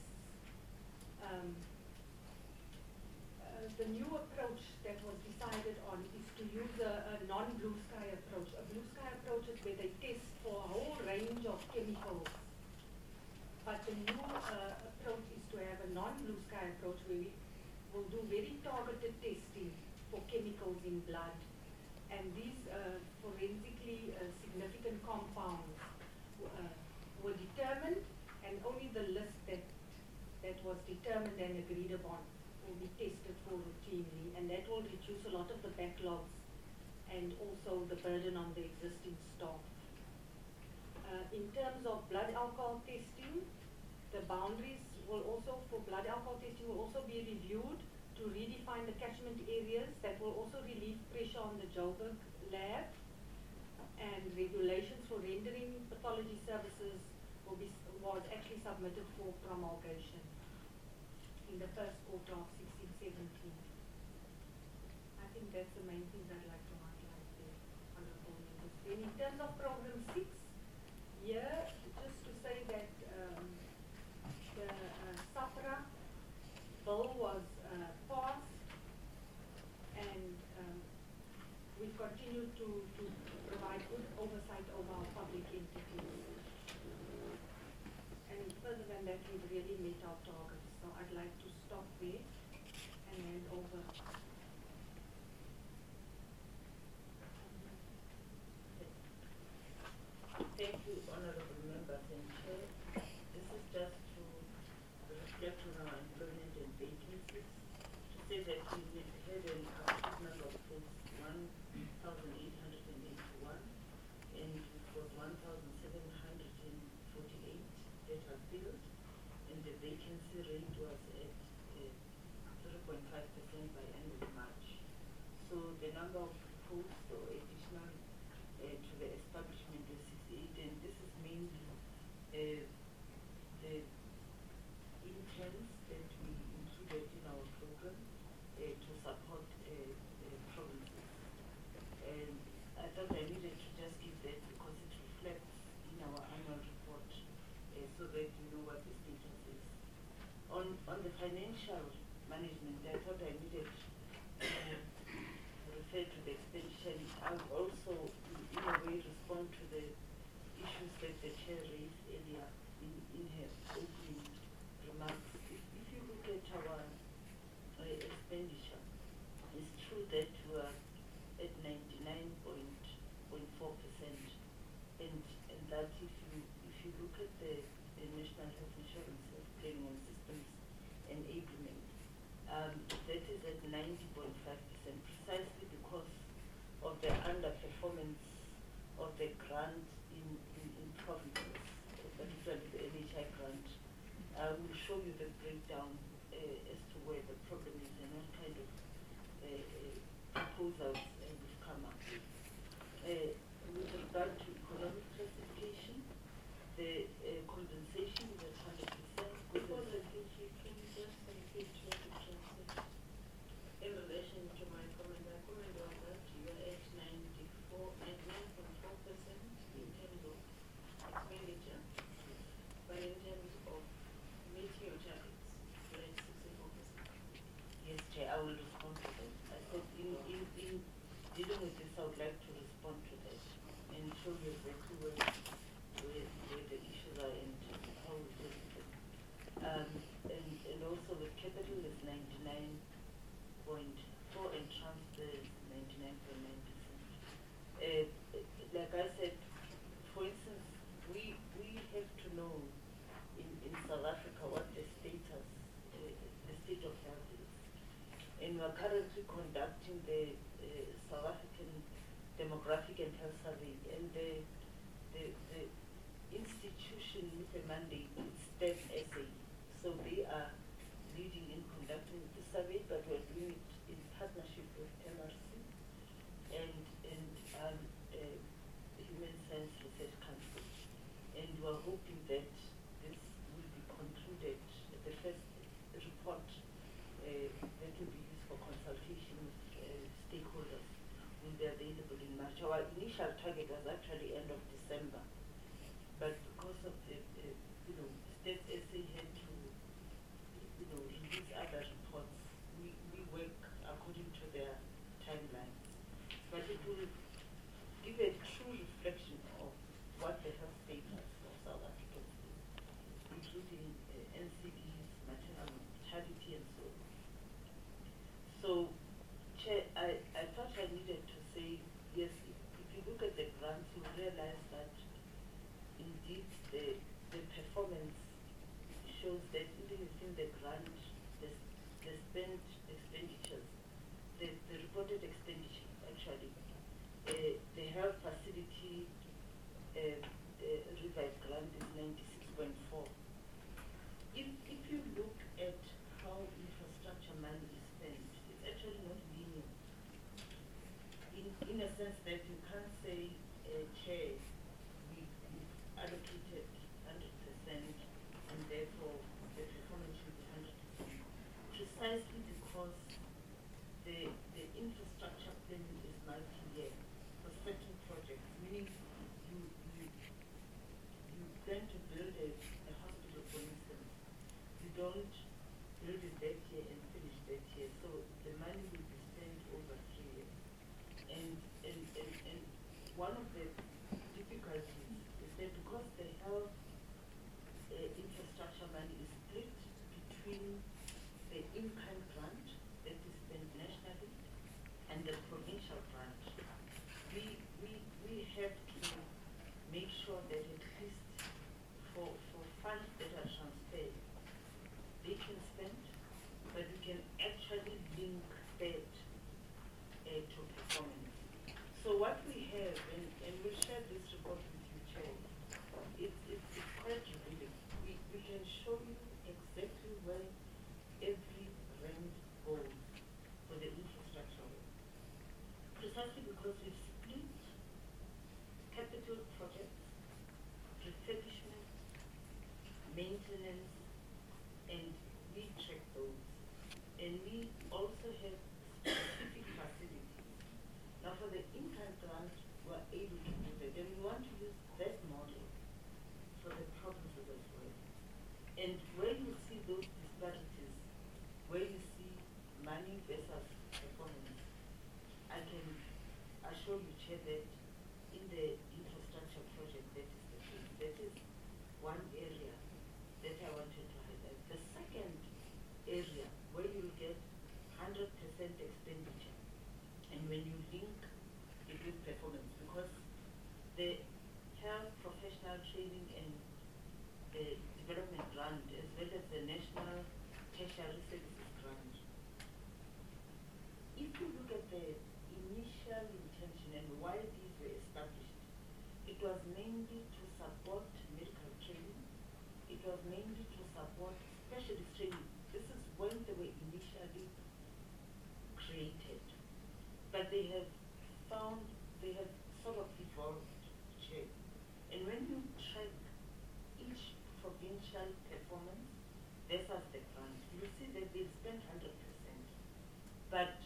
The new approach that was decided on is to use a non-blue sky approach. A blue sky approach is where they test for a whole range of chemicals. But the new approach is to have a non-blue sky approach where we will do very targeted testing for chemicals in blood. And these forensically significant compounds were determined, and only the list that was determined and agreed upon will be tested for routinely, and that will reduce a lot of the backlogs and also the burden on the existing staff. In terms of blood alcohol testing, the boundaries will also, for blood alcohol testing, will also be reviewed to redefine the catchment areas. That will also relieve pressure on the Joburg lab, and regulations for rendering pathology services was actually submitted for promulgation in the first quarter of 16-17. I think that's the main things I'd like to highlight there, honorable members. Then in terms of program 6, here, just to say that the SAPRA bill was passed, and we've continued to provide good oversight over our public entities. And further than that, we've really met our targets. So I'd like to stop there and hand over. Thank you, honorable members and chair. This is just to reflect on our employment and vacancies, to say that we had an absolute number of posts 1,881, and it was 1,748 that are filled, and the vacancy rate was at 0.5% by end of March. So the number of posts or additional to the establishment is 68, and this is mainly the interns that we included in our program to support provinces. And I thought I needed to just give that because it reflects in our annual report so that you know what the status is. On the financial management, I thought I needed to refer to the expenditure. I would also, in a way, respond to the issues that the chair raised earlier in her opening remarks. If you look at our expenditure, it's true that we are at 99.4%, and that if you look at the National Health Insurance Planning and Systems Enablement, that is at 90.5%, precisely because of the underperformance of the grant in provinces, particularly the NHI grant. We'll show you the breakdown as to where the problem is and what kind of proposals we've come up with. With regard to economic classification, the compensation is at 100%. Before the PG, can you just repeat what you just said? In relation to my comment, my comment was that you are at 9.4% in terms of expenditure, but in terms of meeting your targets, you're at 64%. Yes, Chair, I will respond to that. I said in dealing with this, I would like to respond to that and show you exactly where the issues are and how we deal with them. And also with capital is 99.4 and transfer is 99.9%. Like I said, for instance, we have to know in South Africa what the status, the state of health is. And we're currently conducting the South African Demographic and Health Survey, and the institution with the mandate is STEM SA. So they are leading in conducting the survey, but we're doing it in partnership with MRC and Human Science Research Council. And we're hoping that this will be concluded, the first report in a sense that you can't say, Chair, we allocated 100% and therefore the performance should be 100%. Precisely because the infrastructure planning is multi-year for certain projects, meaning you plan to build a hospital, for instance. You don't build it that year and finish that year, so the money will be spent over 3 years. And one of the difficulties is that because the health infrastructure money is split between the in-kind grant that is spent nationally and the provincial grant, we have to make sure that at least for funds that are transferred, they can spend, but we can actually link that to performance. So what we have, and we'll share this report with you, Chair, it's quite revealing. We can show you exactly where every rand goes for the infrastructure work. Precisely because we've split capital projects, refurbishment, maintenance, and we track those. And we also have specific facilities. Now for the in-kind grant, we're able to do that. And we want to use that model for the provinces as well. And where you see those disparities, where you see money versus performance, I can assure you, Chair, that in the infrastructure project, that is the case. That is one area that I wanted to highlight. The second area where you'll get 100% expenditure, and when you link it with performance, because the health professional training and the development grant, as well as the national tertiary services grant, if you look at the initial intention and why these were established, it was mainly to support medical training. It was mainly to support specialist training. This is when they were initially created. But they have sort of evolved, Chair. And when you track each provincial performance versus the grant, you see that they spent 100%. But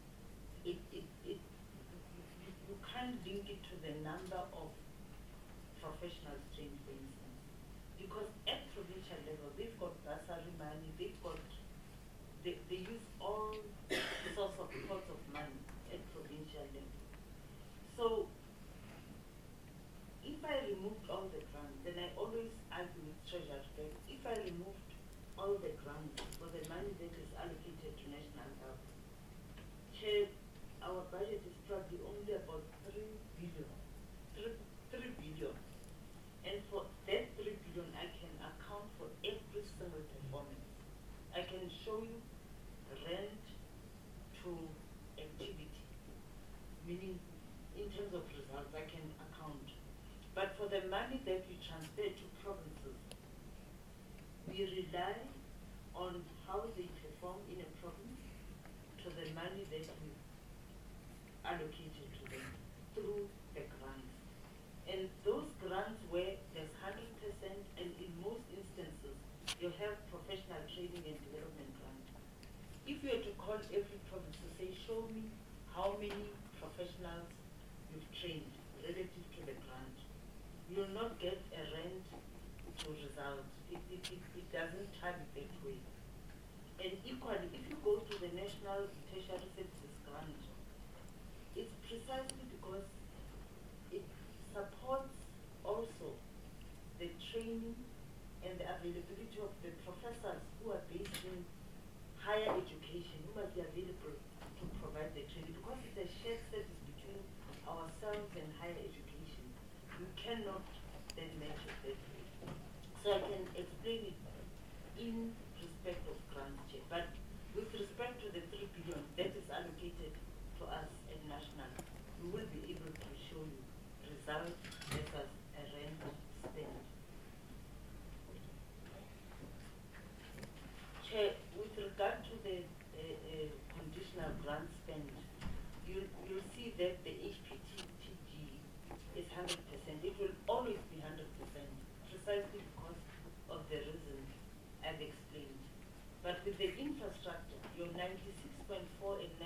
you can't link it to the number of professionals trained, for instance. Because at provincial level, they've got bursary money, they use all sorts of pots of money at provincial level. So if I removed all the grants, then I always argue with Treasury that if I removed all the grants for the money that is allocated to national health, Chair, our budget is probably only about 3 billion. 3 billion. And for that 3 billion, I can account for every single performance. I can show you rent to activity, meaning in terms of results, I can account. But for the money that we transfer to provinces, we rely on how they perform in a province to the money that we allocated to them through the grants. And those grants where there's 100%, and in most instances, you have professional training and development grant. If you were to call every province to say, show me how many professionals you've trained relative to the grant, you will not get a rent to result. It doesn't tally that way. And equally, if you go to the National Tertiary Services Grant, it's precisely because it supports also the training and the availability of the professors who are based in higher education, who must be available to provide the training, because it's a shared service between ourselves and higher education. You cannot then match it that way. So I can explain it in respect of grants, Chair. But with respect to the 3 billion that is allocated to us at national, we will be able to show you results versus a rent spent. Chair, with regard to the conditional grant spend, you'll see that the HPTG is 100%. It will always be 100%, precisely because of the reasons I've explained. But with the infrastructure, your 96.4 and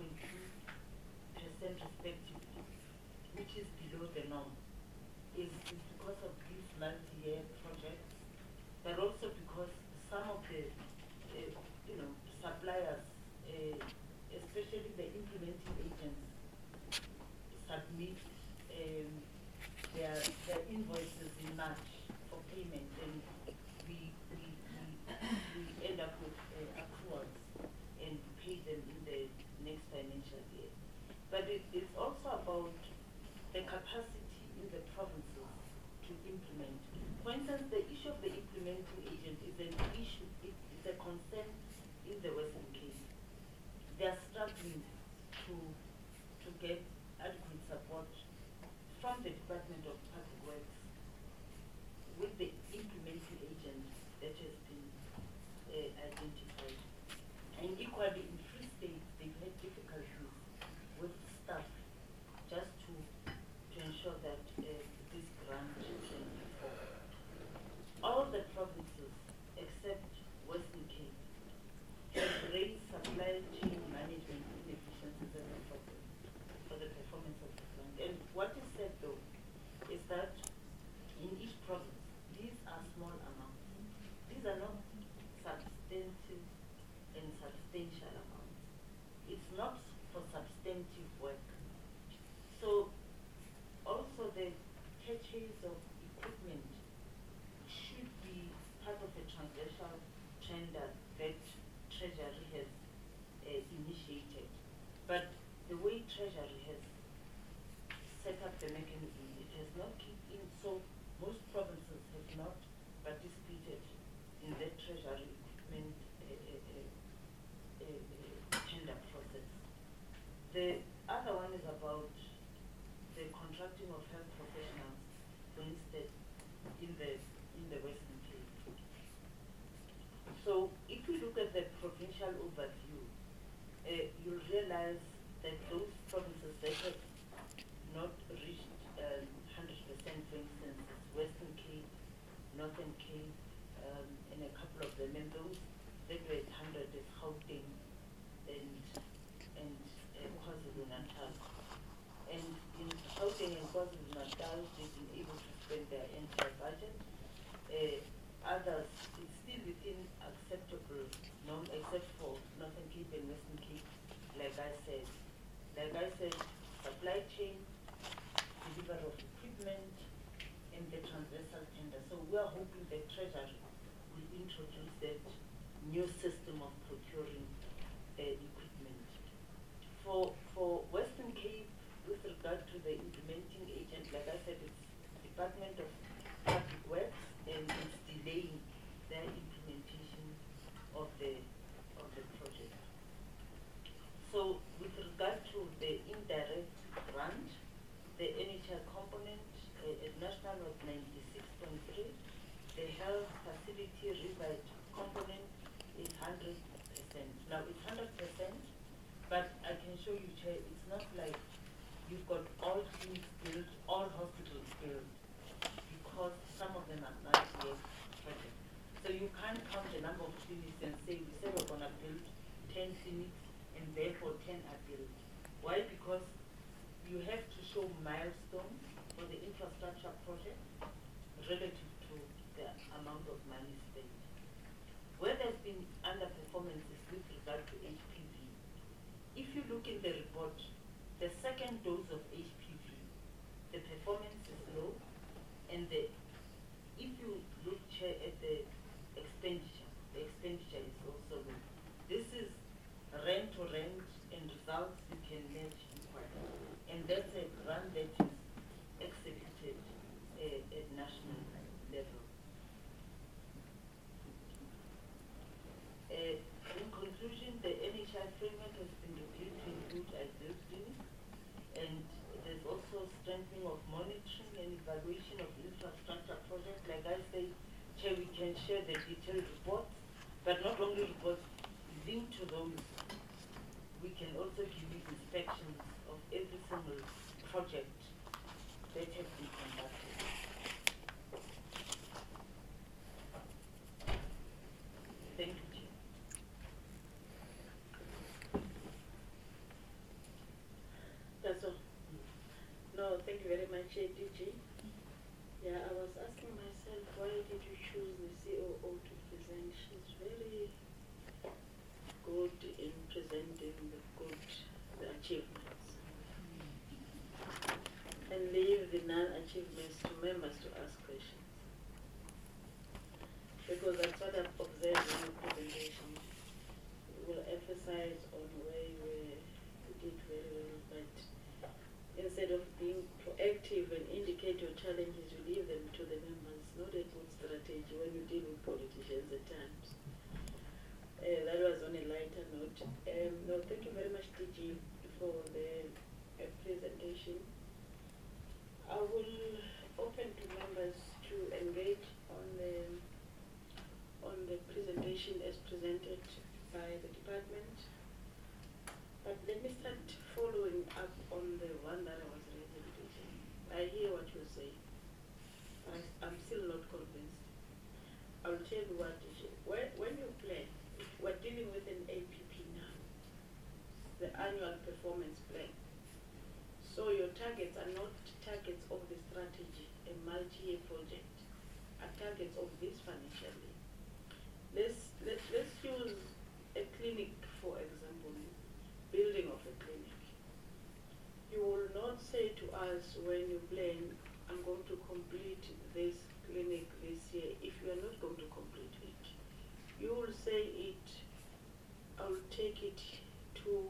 90.2% respectively, which is below the norm, is because of these multi-year projects, but also because some of the suppliers, especially the implementing agents, submit their invoices in March for payment, and we end up with accruals and pay them in the next financial year. But it's also about the capacity in the provinces to implement. For instance, the issue of the implementing agent is an issue, it's a concern in the Western Cape. They are struggling to get adequate support from the Department of Public Works with the implementing agent that has been identified. And equally in Free State, they've had difficulties with staff just to ensure that this grant can be forward. All the provinces except Western Cape have raised supply chain management inefficiencies as a problem for the performance of the grant. And what is said though is that in each province, these are small amounts. These are not substantive and substantial amounts. It's not for substantive work. So also the purchase of equipment should be part of a transversal tender that Treasury has initiated. But the way Treasury has set up the mechanism, it has not kicked in, so most provinces have not participated in the Treasury equipment tender process. The other one is about the contracting of health professionals, for instance, in the Western Cape. So if we look at the provincial overview, you'll realize that those provinces that have not reached 100%, for instance, Western Cape, Northern Cape, and a couple of them, and those that were at 100 is Gauteng and KwaZulu-Natal. And in Gauteng and KwaZulu-Natal, they've been able to spend their entire budget. Others, it's still within acceptable norm, except for Northern Cape and Western Cape, like I said. Like I said, supply chain, delivery of equipment, and the transversal tender. So we are hoping that Treasury will introduce that new system of procuring equipment. For Western Cape, with regard to the implementing agent, like I said, it's Department of Public Works, and it's delaying their implementation of the project. So with regard to the indirect grant, the NHI component at national was 96.3. The health facility rebate component is 100%. Now it's 100%, but I can show you, Chair, it's not like you've got all things built, all hospitals built, because some of them are not yet projects. So you can't count the number of clinics and say, we said we're going to build 10 clinics and therefore 10 are built. Why? Because you have to show milestones for the infrastructure project relative to the amount of money spent. Where there's been underperformance is with regard to HPV. If you look in the report, the second dose of HPV, the performance is low, and if you look, Chair, at the expenditure is also low. This is rent to rent, and results you can match equally. And that's a grant that is executed at national level. In conclusion, the NHI framework has been reviewed to include ideal clinics, and there's also strengthening of monitoring and evaluation of infrastructure projects. Like I say, Chair, we can share the detailed reports, but not only reports, linked to those, we can also also give you inspections of every single project that has been conducted. Thank you, Chair. That's all. No, thank you very much, DG. Yeah, I was asking myself, why did you choose the COO to present? She's very good in presenting the achievements. And leave the non-achievements to members to ask questions. Because that's what I've observed in your presentation. You will emphasize on where you did very well, but instead of being proactive and indicate your challenges, you leave them to the members. Not a good strategy when you deal with politicians at times. That was on a lighter note. No, thank you very much, DG, for the presentation. I will open to members to engage on the presentation as presented by the department. But let me start following up on the one that I was raising, DG. I hear what you say. I'm still not convinced. I'll tell you what, DG. When you plan, we're dealing with an APP now, the annual performance plan. So your targets are not targets of the strategy, a multi-year project, are targets of this financial year. Let's use a clinic, for example, building of a clinic. You will not say to us when you plan, I'm going to complete this clinic this year if you are not going to complete it. You will say it, I'll take it to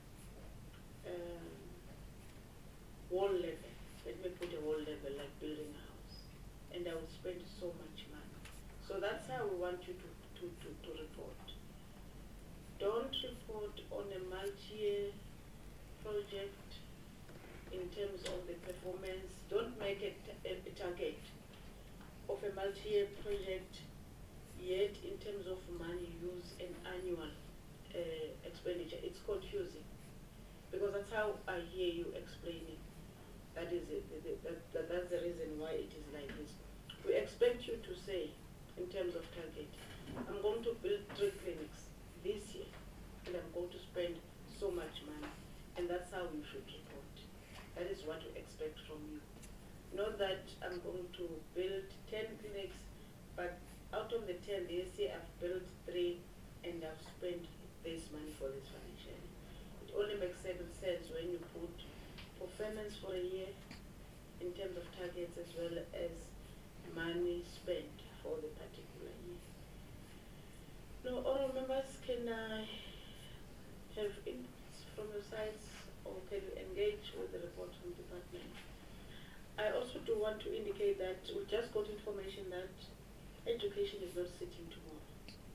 wall level. Let me put a wall level like building a house. And I will spend so much money. So that's how we want you to report. Don't report on a multi-year project in terms of the performance. Don't make a target of a multi-year project, yet in terms of money, use an annual expenditure. It's confusing because that's how I hear you explaining. That is it. That's the reason why it is like this. We expect you to say, in terms of target, I'm going to build 3 clinics this year, and I'm going to spend so much money, and that's how you should report. That is what we expect from you. Not that I'm going to build 10 clinics, but out of the 10 this year, I've built 3, and I've spent this money for this financial year. It only makes sense when you put performance for a year in terms of targets as well as money spent for the particular year. Now, all members, can I have inputs from your sides, or can you engage with the report from the department? I also do want to indicate that we just got information that education is not sitting tomorrow.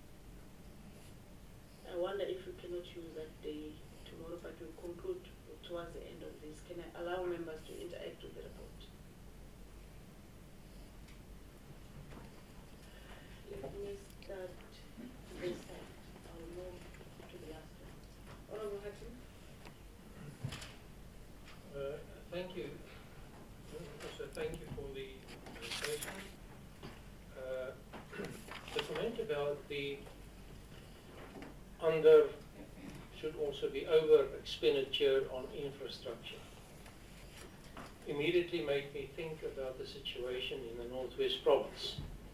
I wonder if we cannot use that day tomorrow, but we'll conclude towards the end of this. Can I allow members to interact with the report? Let me start this side. I'll move to the last one. Honorable Hakim. Thank you. Also, thank you for the presentation. The comment about the under should also be over expenditure on infrastructure immediately made me think about the situation in the Northwest Province,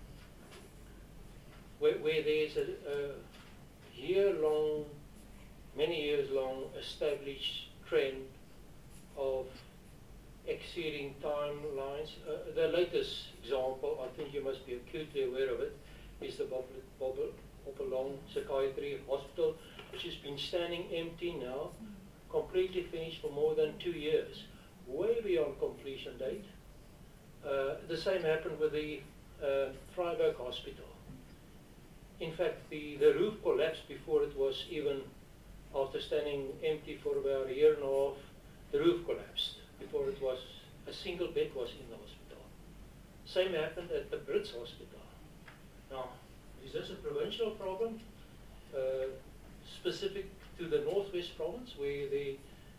where there's a year-long, many years long established trend of exceeding timelines. The latest example, I think you must be acutely aware of it, is the Bopalong Psychiatry Hospital, which has been standing empty now, completely finished for more than 2 years, way beyond completion date. The same happened with the Vryburg Hospital. In fact, the roof collapsed before it was even, after standing empty for about a year and a half, the roof collapsed before it was, a single bed was in the hospital. Same happened at the Brits Hospital. Now, is this a provincial problem? Specific to the Northwest Province, where the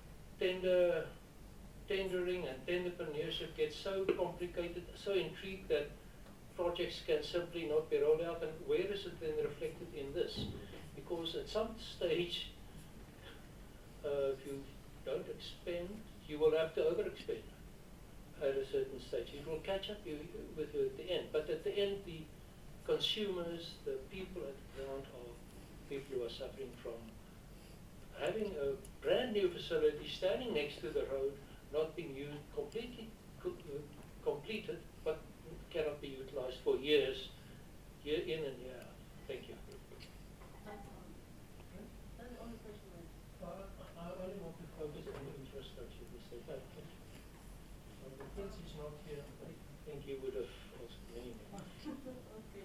tendering and tenderpreneurship gets so complicated, so intrigued that projects can simply not be rolled out? And where is it then reflected in this? Because at some stage, if you don't expend, you will have to overexpend at a certain stage. It will catch up with you at the end. But at the end, the consumers, the people at the ground are people who are suffering from having a brand new facility standing next to the road, not being used completely, completed, but cannot be utilized for years, year in and year out. Thank you. That's the only question I I only want to focus on the infrastructure of the state. Thank you. The Prince is not here. I think you would have asked many more. Okay.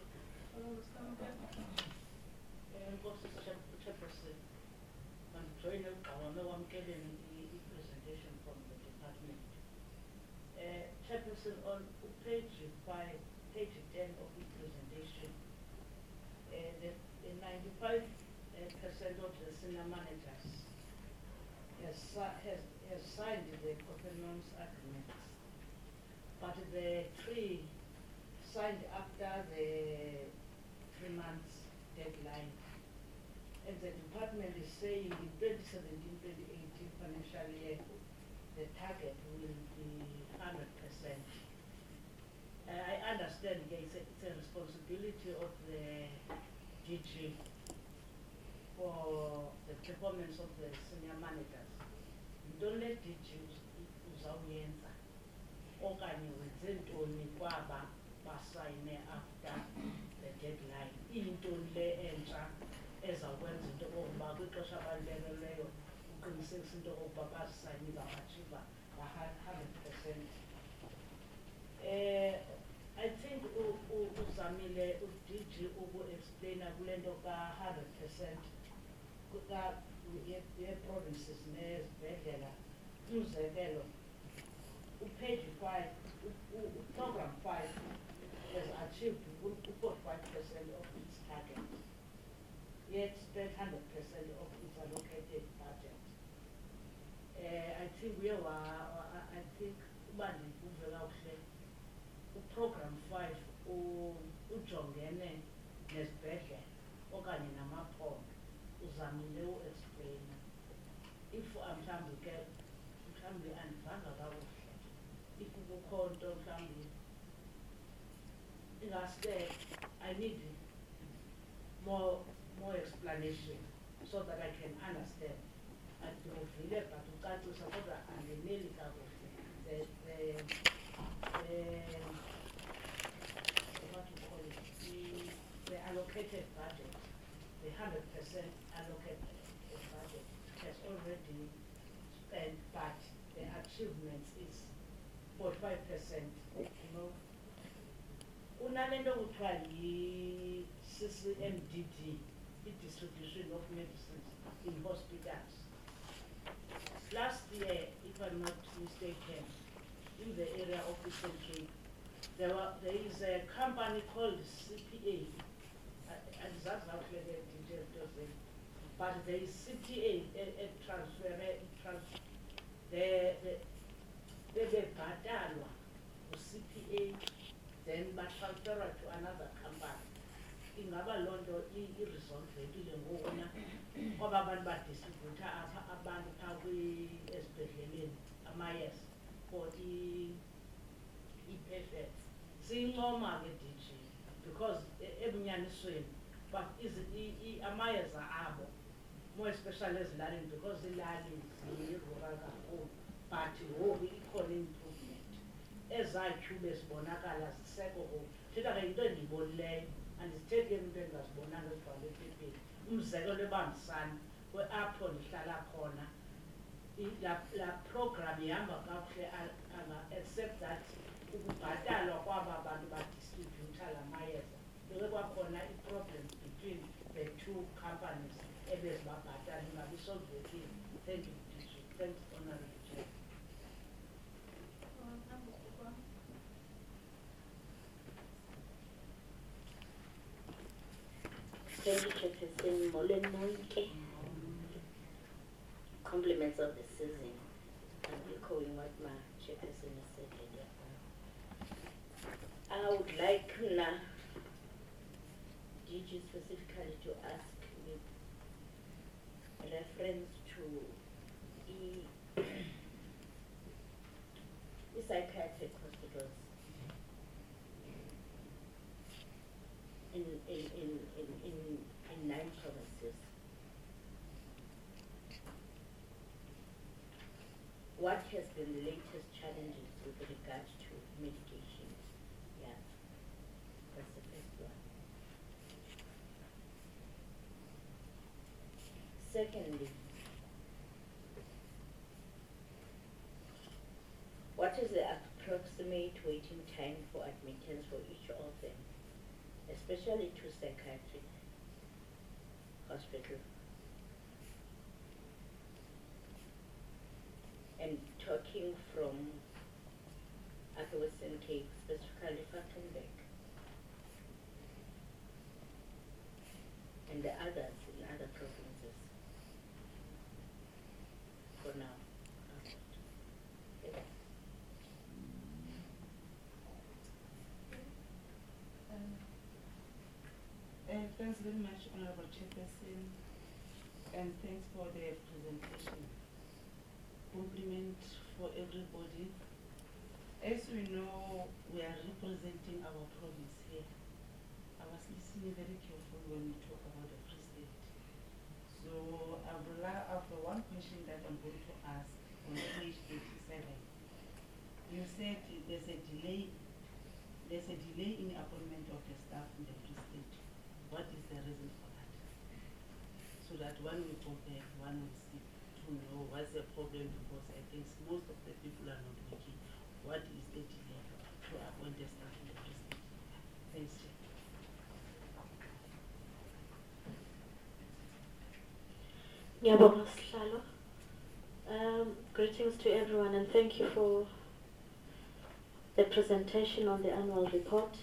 Chairperson, I'm joining the presentation from the department. Chairperson, on page 5, page 10 of the presentation, the 95% of the senior managers has signed the performance agreements, but the 3 signed after the 3 months deadline. And the department is saying in 2017-2018 financial year, the target will be 100%. I understand it's a responsibility of the DG for the performance of the senior managers. You don't let DG uzawuyenza okanye wenze ntoni kwaba basayine after the deadline. Iyintoni le entsha ezawukwenza into okokuba kwixesha abalibekelweyo uqinisekisa into okokuba bazisayine izawuachieva 100%. I think uzamile uDG uku-explaina kule nto ka-100% ye-provinces nezibhedlela. Umzekelo, page 5, program 5 has achieved 45% of its target, yet spent 100% of its allocated budget. I think program 5 ujongene nezibhedlela okanye namaphondo uzamile u-explaina. If mhlawumbi ke andivanga kakuhle, if kukho nto mhlawumbi ingaske I need more explanation so that I can understand. Andivile but ucacisa kodwa andineli kakuhle what you call it, the allocated budget, the 100% allocated budget has already spent, but the achievement is 45%. You know, unalento kuthiwa yi-CCMDD, i-distribution of medicines in hospitals. Last year, if I'm not mistaken, in the area of Eastern Cape, there is a company called CPA. But there is CPA, they bhatalwa CPA, then transfer to another company. Ingaba loo nto i-resolvekile ngokuna kwaba abantu badistributha apha abantu phaa esibhedleleni amayeza for i-patients. Siyincoma ke DG because ebunyanisweni but amayeza abo more especially ezilalini because ilali ziyi-rural kakhulu, but ngoku ikhona improvement. Ezathyube zibonakala zisekho ngoku. Thetha ke yinto endiyibonileyo andizithethi into endingazibonanga ezibhalwe ephepheni. Umzekelo ebambisana apho ndihlala khona, la program ihamba kakuhle except that ukubhatalwa kwaba bantu badistributha la mayeza beke kwakhona i-problem between the 2 companies ebezibabhatala ingabisolvekile. Thank you, DG. Thanks, Honorable Chair. Thank you, Chairperson. Molweni nonke. depends on the season. I'm echoing what my chairperson has said earlier on. I would like DG specifically to ask with reference to the psychiatric hospitals in 9 provinces. What has been the latest challenges with regard to medication? Yeah, that's the first one. Secondly, what is the approximate waiting time for admittance for each of them, especially to psychiatric hospital? And talking from Upper Western Cape, specifically Fattenberg, and the others in other provinces. For now. Thanks very much, Honorable Chairperson, and thanks for the presentation. Compliment for everybody. As we know, we are representing our province here. I was listening very carefully when we talk about the Free State. So after one question that I'm going to ask on page 87, you said there's a delay in appointment of the staff in the Free State. What is the reason for that? So that when we go back, one will see to know what's the problem, because I think most of the people are not working. What is the delay to appoint the staff in the Free State? Thanks, Chair. Ngiyabonga Sihlalo. Greetings to everyone and thank you for the presentation on the annual report.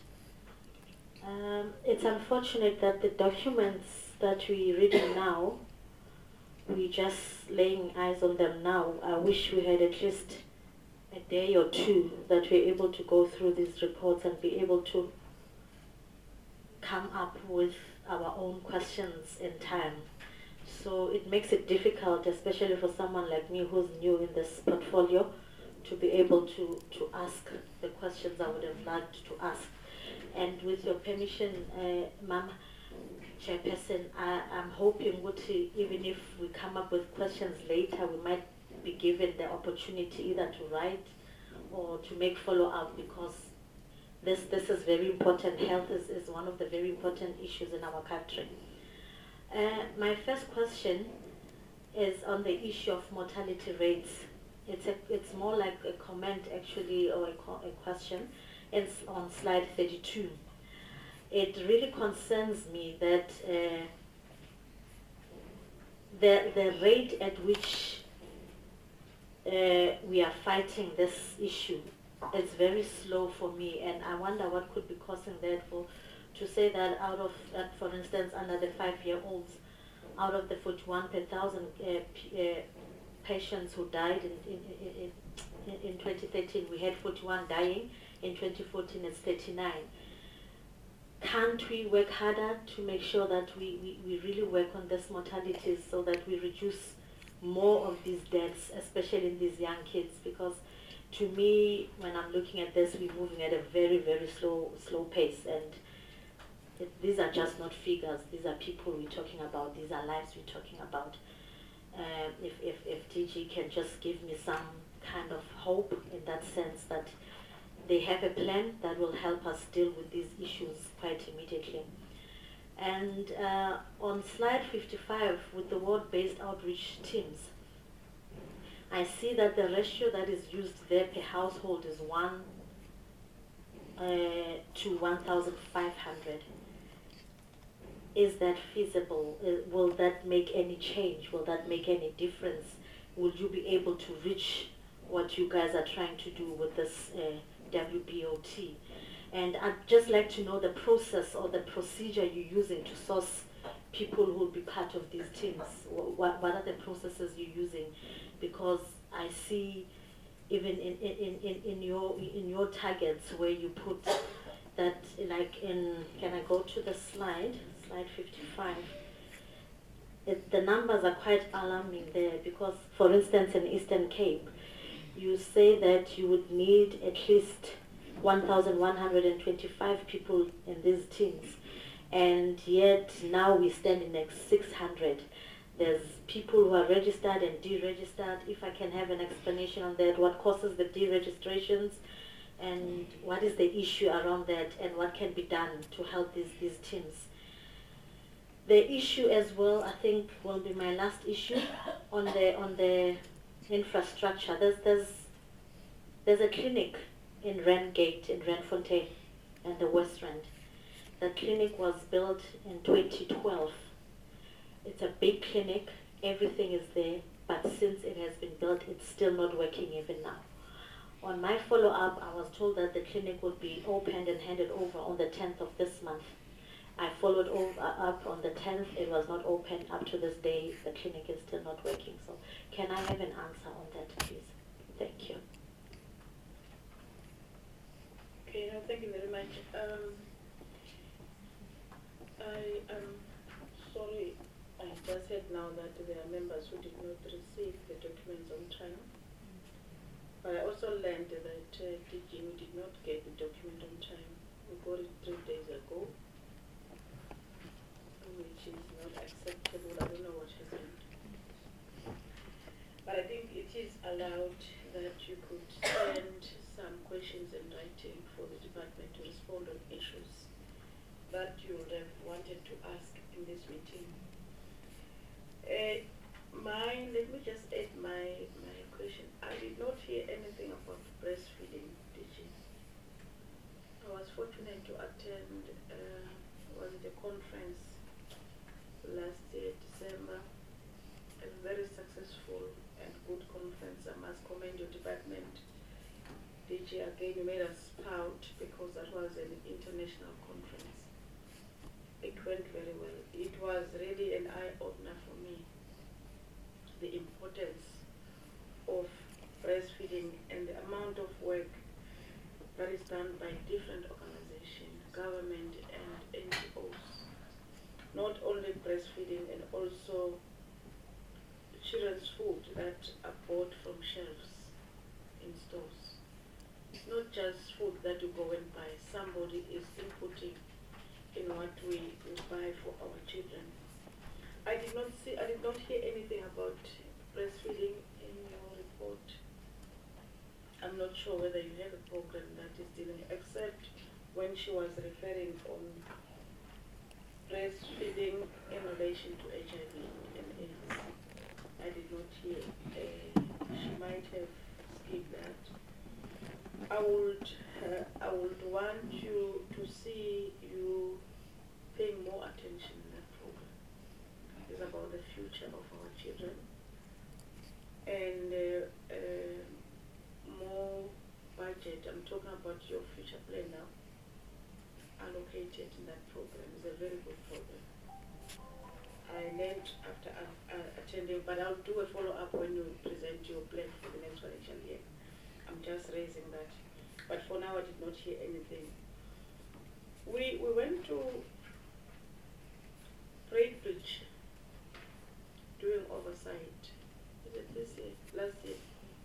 It's unfortunate that the documents that we're reading now, we're just laying eyes on them now. I wish we had at least a day or two that we're able to go through these reports and be able to come up with our own questions in time. So it makes it difficult, especially for someone like me who's new in this portfolio, to be able to ask the questions I would have liked to ask. And with your permission, Ma'am Chairperson, I'm hoping even if we come up with questions later, we might be given the opportunity either to write or to make follow-up, because this is very important. Health is one of the very important issues in our country. My first question is on the issue of mortality rates. It's more like a comment actually, or a question. It's on slide 32. It really concerns me that the rate at which we are fighting this issue is very slow for me, and I wonder what could be causing that. To say that out of, for instance, under the 5-year-olds, out of the 41 per thousand patients who died in 2013, we had 41 dying. In 2014, it's 39. Can't we work harder to make sure that we really work on this mortalities so that we reduce more of these deaths, especially in these young kids? Because to me, when I'm looking at this, we're moving at a very, very slow pace, and these are just not figures. These are people we're talking about. These are lives we're talking about. If DG can just give me some kind of hope in that sense that they have a plan that will help us deal with these issues quite immediately. And on slide 55, with the ward-based outreach teams, I see that the ratio that is used there per household is 1 to 1,500. Is that feasible? Will that make any change? Will that make any difference? Will you be able to reach what you guys are trying to do with this WBOT? And I'd just like to know the process or the procedure you're using to source people who will be part of these teams? What are the processes you're using? Because I see even in your targets where you put that, like can I go to the slide 55? The numbers are quite alarming there, because for instance in Eastern Cape you say that you would need at least 1,125 people in these teams, and yet now we stand in like 600. There's people who are registered and deregistered. If I can have an explanation on that, what causes the deregistrations, and what is the issue around that, and what can be done to help these teams. The issue as well, I think, will be my last issue on the infrastructure. There's a clinic in Randgate, in Randfontein, and the West Rand. The clinic was built in 2012. It's a big clinic, everything is there, but since it has been built, it's still not working even now. On my follow-up, I was told that the clinic would be opened and handed over on the 10th of this month. I followed up on the 10th, it was not open. Up to this day, the clinic is still not working. So can I have an answer on that, please? Thank you. Okay, no, thank you very much. I am sorry, I just heard now that there are members who did not receive the documents on time. But I also learned that DGU did not get the document on time. We got it 3 days ago, which is not acceptable. I don't know what happened. But I think it is allowed that you could send some questions in writing for the department to respond on issues that you would have wanted to ask in this meeting. Let me just add my question. I did not hear anything about breastfeeding, did you? I was fortunate to attend, was it a conference last year, December, a very successful and good conference. I must commend your department. DG, again, you made us proud because that was an international conference. It went very well. It was really an eye-opener for me, the importance of breastfeeding and the amount of work that is done by different organizations, government and NGOs. Not only breastfeeding, and also children's food that are bought from shelves in stores. It's not just food that you go and buy. Somebody is inputting in what we buy for our children. I did not hear anything about breastfeeding in your report. I'm not sure whether you have a program that is dealing, except when she was referring on breastfeeding in relation to HIV and AIDS. I did not hear. She might have skipped that. I would want you to see you paying more attention in that program. It's about the future of our children, and more budget. I'm talking about your future plan now, allocated in that program. It's a very good program. I learned after attending, but I'll do a follow-up when you present your plan for the next financial year. I'm just raising that. But for now, I did not hear anything. We went to Braidbridge doing oversight. Is it this year? Last year?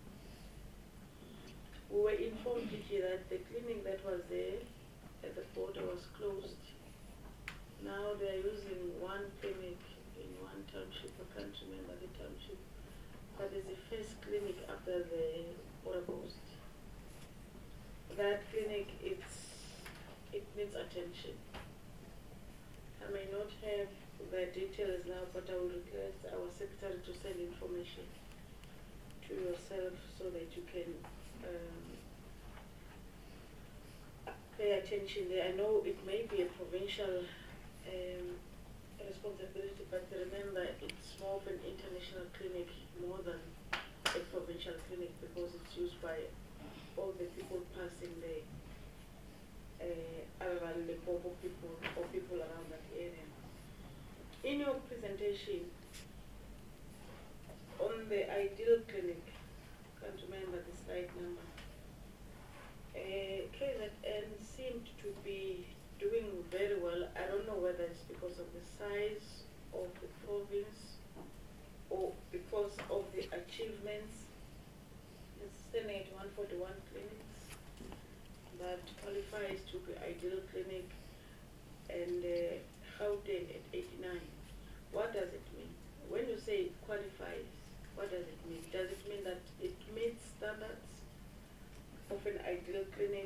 We were informed, Gigi, that the clinic that was there at the border was closed. Now they're using one clinic in one township. I can't remember the township. But there's a first clinic after the border post. That clinic, it needs attention. I may not have the details now, but I will request our secretary to send information to yourself so that you can pay attention there. I know it may be a provincial responsibility, but remember it's more of an international clinic more than a provincial clinic, because it's used by all the people passing there, other than the Bobo people or people around that area. In your presentation on the Ideal Clinic, can't remember the slide number, KZN seemed to be doing very well. I don't know whether it's because of the size of the province or because of the achievements. It's standing at 141 clinics that qualifies to be Ideal Clinic, and Gauteng at 89. What does it mean? When you say qualifies, what does it mean? Does it mean that it meets standards of an Ideal Clinic?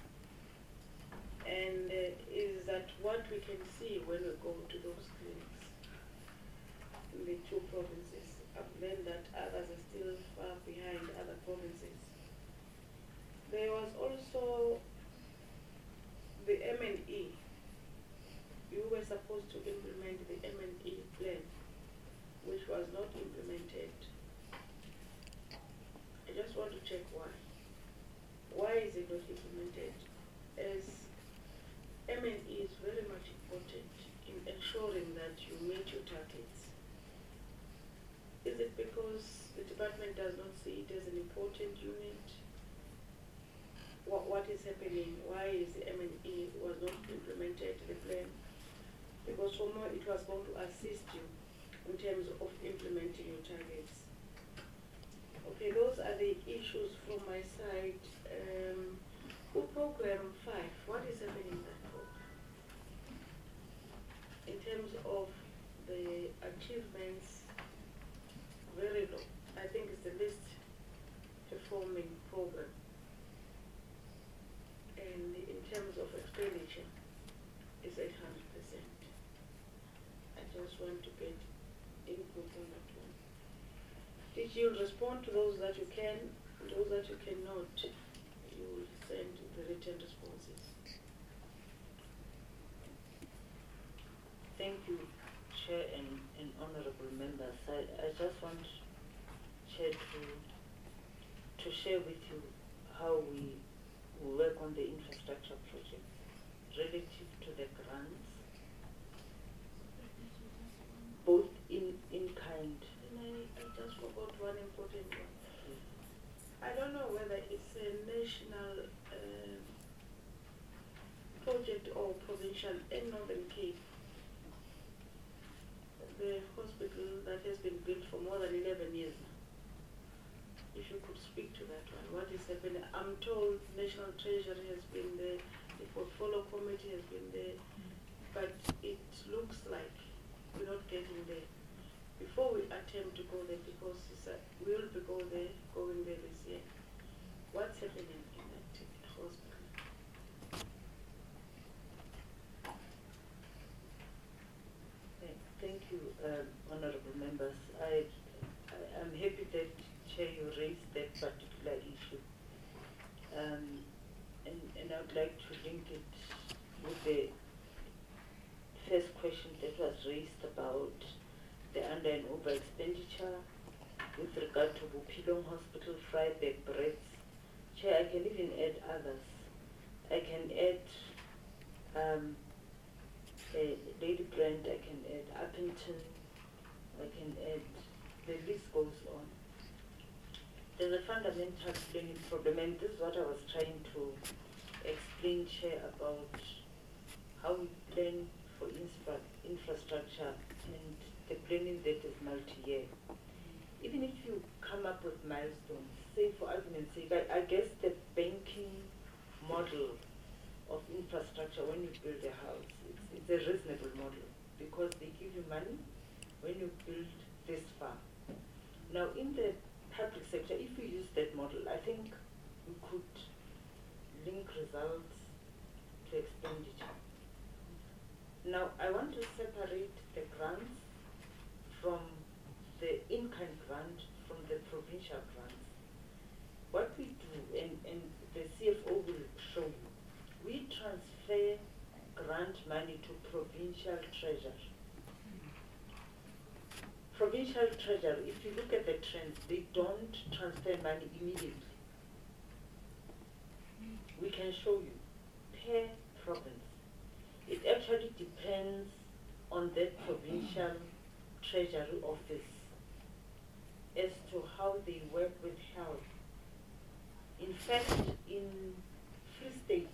And is that what we can see when we go to those clinics in the two provinces? I've learned that others are still far behind other provinces. There was also the M&E. You were supposed to implement the M&E plan, which was not implemented. I just want to check why. Why is it not implemented? As M&E is very much important in ensuring that you meet your targets. Is it because the department does not see it as an important unit? What is happening? Why is the M&E was not implemented, the plan? Because for more, it was going to assist you in terms of implementing your targets. Okay, those are the issues from my side. Program 5, what is happening in that program? In terms of the achievements, very low. I think it's the least performing program. And in terms of expenditure, it's 800%. I just want to get input on that one. Did you respond to those that you can? Those that you cannot, you will send the written responses. Thank you, Chair and honorable members. I just want, Chair, to share with you how we work on the infrastructure projects relative to the grants, both in kind. And I just forgot one important one. I don't know whether it's a national project or provincial in Northern Cape. The hospital that has been built for more than 11 years now. If you could speak to that one, what is happening? I'm told National Treasury has been there, the portfolio committee has been there, but it looks like we're not getting there. Before we attempt to go there, because we will be going there this year. What's happening in that hospital? Thank you, honorable members. I'm happy that, Chair, you raised that particular issue. And I would like to link it with the first question that was raised about the under and over expenditure with regard to Bupilong Hospital, Freiberg, Bretz. Chair, I can even add others. I can add Lady Brand, I can add Uppington, I can add, the list goes on. There's a fundamental planning problem, and this is what I was trying to explain, Chair, about how we plan for infrastructure and the planning that is multi-year. Even if you come up with milestones, say for argument's sake, I guess the banking model of infrastructure when you build a house, it's a reasonable model because they give you money when you build this far. Now in the public sector, if we use that model, I think we could link results to expenditure. Now I want to separate the grants from the in-kind grant from the provincial grants. What we do, and the CFO will show you, we transfer grant money to provincial treasury. Provincial treasury, if you look at the trends, they don't transfer money immediately. We can show you per province. It actually depends on that provincial treasury office as to how they work with health. In fact, in Free State,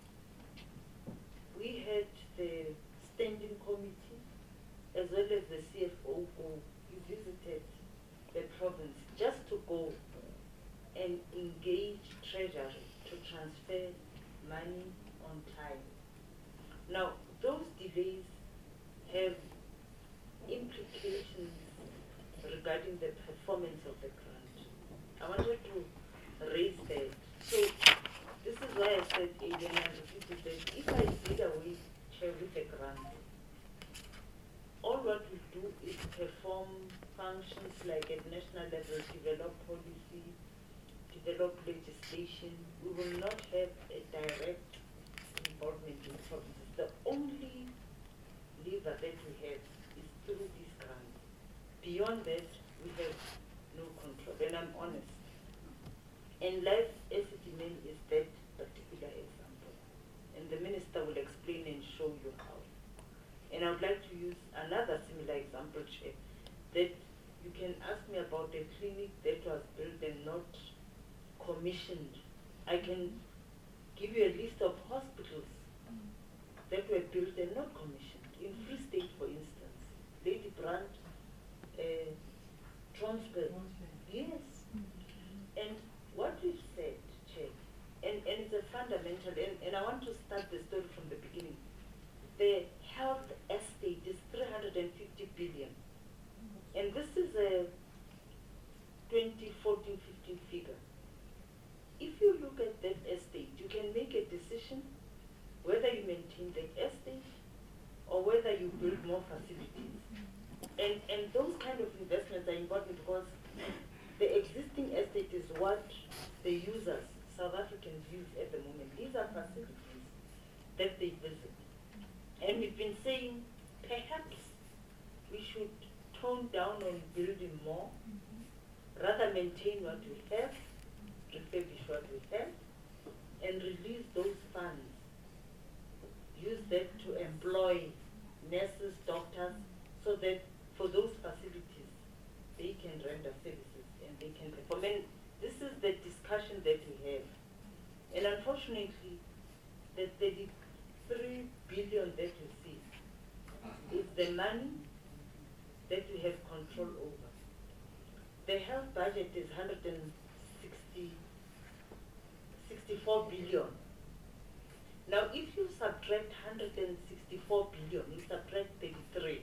we had the standing committee as well as the CFO go. We visited the province just to go and engage treasury to transfer money on time. Now, those delays have implications regarding the performance of the grant. I wanted to raise that. So this is why I said earlier, and I repeated that if I did away with the grant, all what we do is perform functions like at national level, develop policy, develop legislation. We will not have a direct involvement in provinces. The only lever that we have is through these grants. Beyond that, we have no control, and I'm honest. And Life SCDMN is that particular example. And the minister will explain and show you how. And I would like to use another similar example, Chair, that you can ask me about a clinic that was built and not commissioned. I can give you a list of hospitals that were built and not commissioned. In Free State, for instance, Lady Brand, Transfer. Yes. And what we've said, Chair, and it's a fundamental, and I want to start the story from the beginning. The health estate is 350 billion. And this is a 2014-15 figure. If you look at that estate, you can make a decision whether you maintain the estate or whether you build more facilities. And those kind of investments are important because the existing estate is what the users, South Africans, use at the moment. These are facilities that they visit. And we've been saying perhaps we should tone down on building more, rather maintain what we have, refurbish what we have, and release those funds. Use that to employ nurses, doctors, so that for those facilities, they can render services and they can perform. And this is the discussion that we have. And unfortunately, the 33 billion that you see is the money that we have control over. The health budget is 64 billion. Now, if you subtract 164 billion, you subtract 33,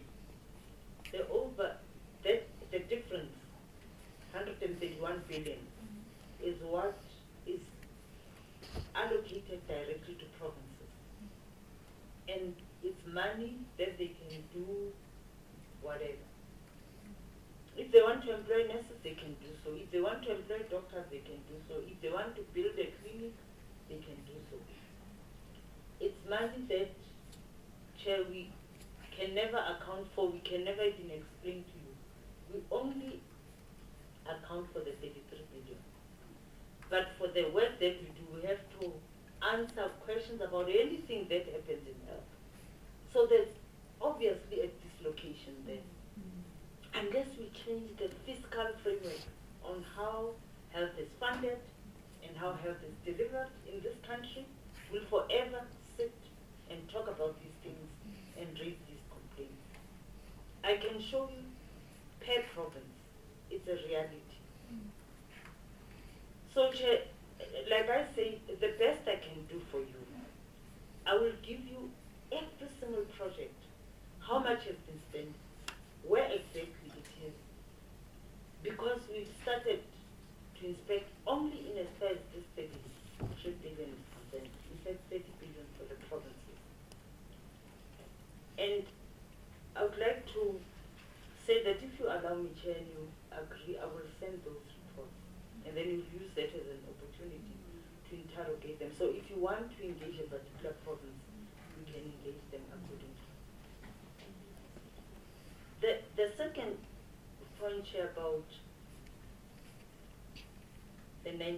the difference, 131 billion, is what is allocated directly to provinces. And it's money that they can do whatever. If they want to employ nurses, they can do so. If they want to employ doctors, they can do so. If they want to build a clinic, they can do so. It's money that, Chair, we can never account for, we can never even explain to you. We only account for the 33 billion. But for the work that we do, we have to answer questions about anything that happens in health. So there's obviously a dislocation there. Unless we change the fiscal framework on how health is funded and how health is delivered in this country, we'll forever sit and talk about these things and raise these complaints. I can show you per province. It's a reality. So, Chair, like I say, the best I can do for you, I will give you every single project, how much has been spent, where exactly it is. Because we've started to inspect only in as far as this 33 billion is concerned. In fact, 30 billion for the provinces. And I would like to say that if you allow me, Chair, and you agree, I will send those reports. And then you'll use that as an opportunity to interrogate them. So if you want to engage a particular province, we can engage them accordingly. The second point, Chair, about the 95%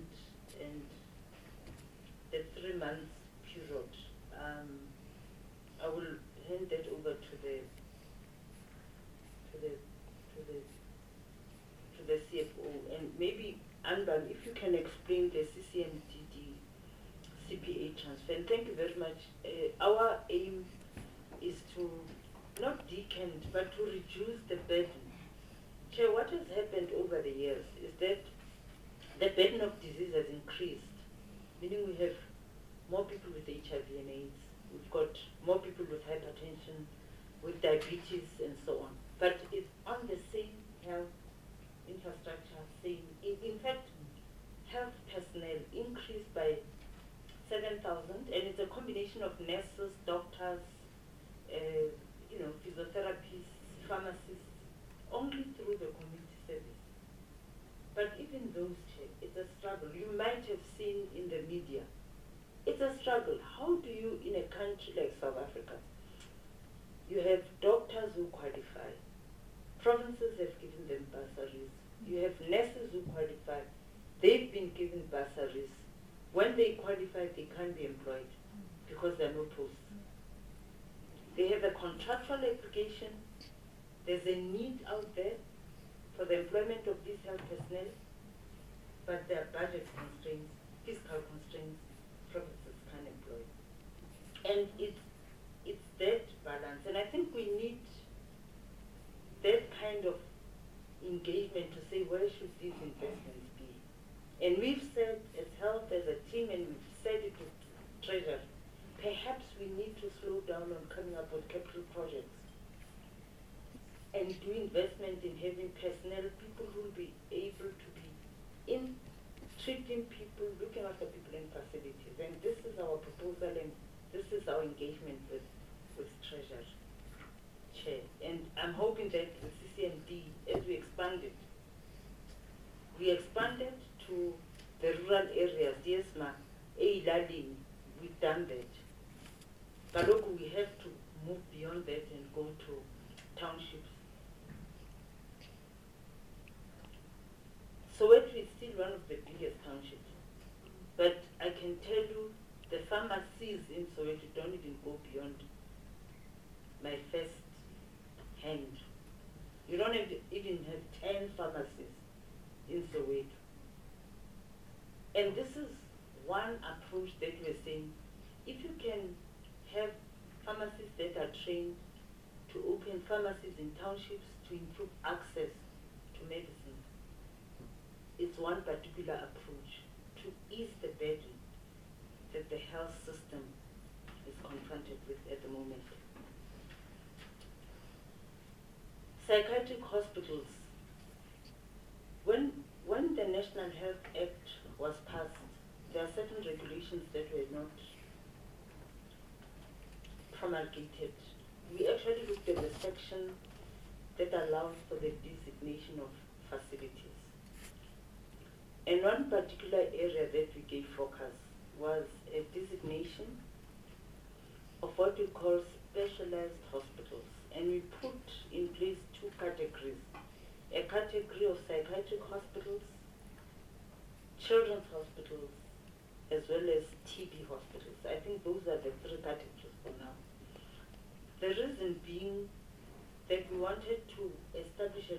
and the 3 months period. I will hand that over to the CFO, and maybe Anban, if you can explain the CCMDD CPA transfer. And thank you very much. Our aim is to not decant, but to reduce the burden. Chair, what has happened over the years is that the burden of disease has increased, meaning we have more people with HIV and AIDS, we've got more people with hypertension, with diabetes and so on. But it's on the same health infrastructure, in fact, health personnel increased by 7,000, and it's a combination of nurses, doctors, physiotherapists, pharmacists, only through the community service. But even those, it's a struggle. You might have seen in the media, it's a struggle. How do you, in a country like South Africa, you have doctors who qualify, provinces have given them bursaries, you have nurses who qualify, they've been given bursaries. When they qualify, they can't be employed because there are no posts. They have a contractual application, there's a need out there for the employment of these health personnel, but there are budget constraints, fiscal constraints, provinces can't employ. And it's that balance, and I think we need that kind of engagement to say, where should these investments be? And we've said as health, as a team, and we've said it to Treasury, perhaps we need to slow down on coming up with capital projects and do investment in having personnel, people who will be able to be in treating people, looking after people in facilities. And this is our proposal, and this is our engagement with Treasury Chair. And I'm hoping that the CCMD, as we expanded to the rural areas, DSMA, e-learning, we've done that. But look, we have to move beyond that and go to townships. Soweto is still one of the biggest townships. But I can tell you, the pharmacies in Soweto don't even go beyond my first hand. You don't even have 10 pharmacies in Soweto. And this is one approach that we're saying, if you can have pharmacists that are trained to open pharmacies in townships to improve access to medicine, it's one particular approach to ease the burden that the health system is confronted with at the moment. Psychiatric hospitals. When the National Health Act was passed, there are certain regulations that were not promulgated. We actually looked at the section that allows for the designation of facilities. And one particular area that we gave focus was a designation of what we call specialized hospitals. And we put in place two categories. A category of psychiatric hospitals, children's hospitals, as well as TB hospitals. I think those are the three categories for now. The reason being that we wanted to establish a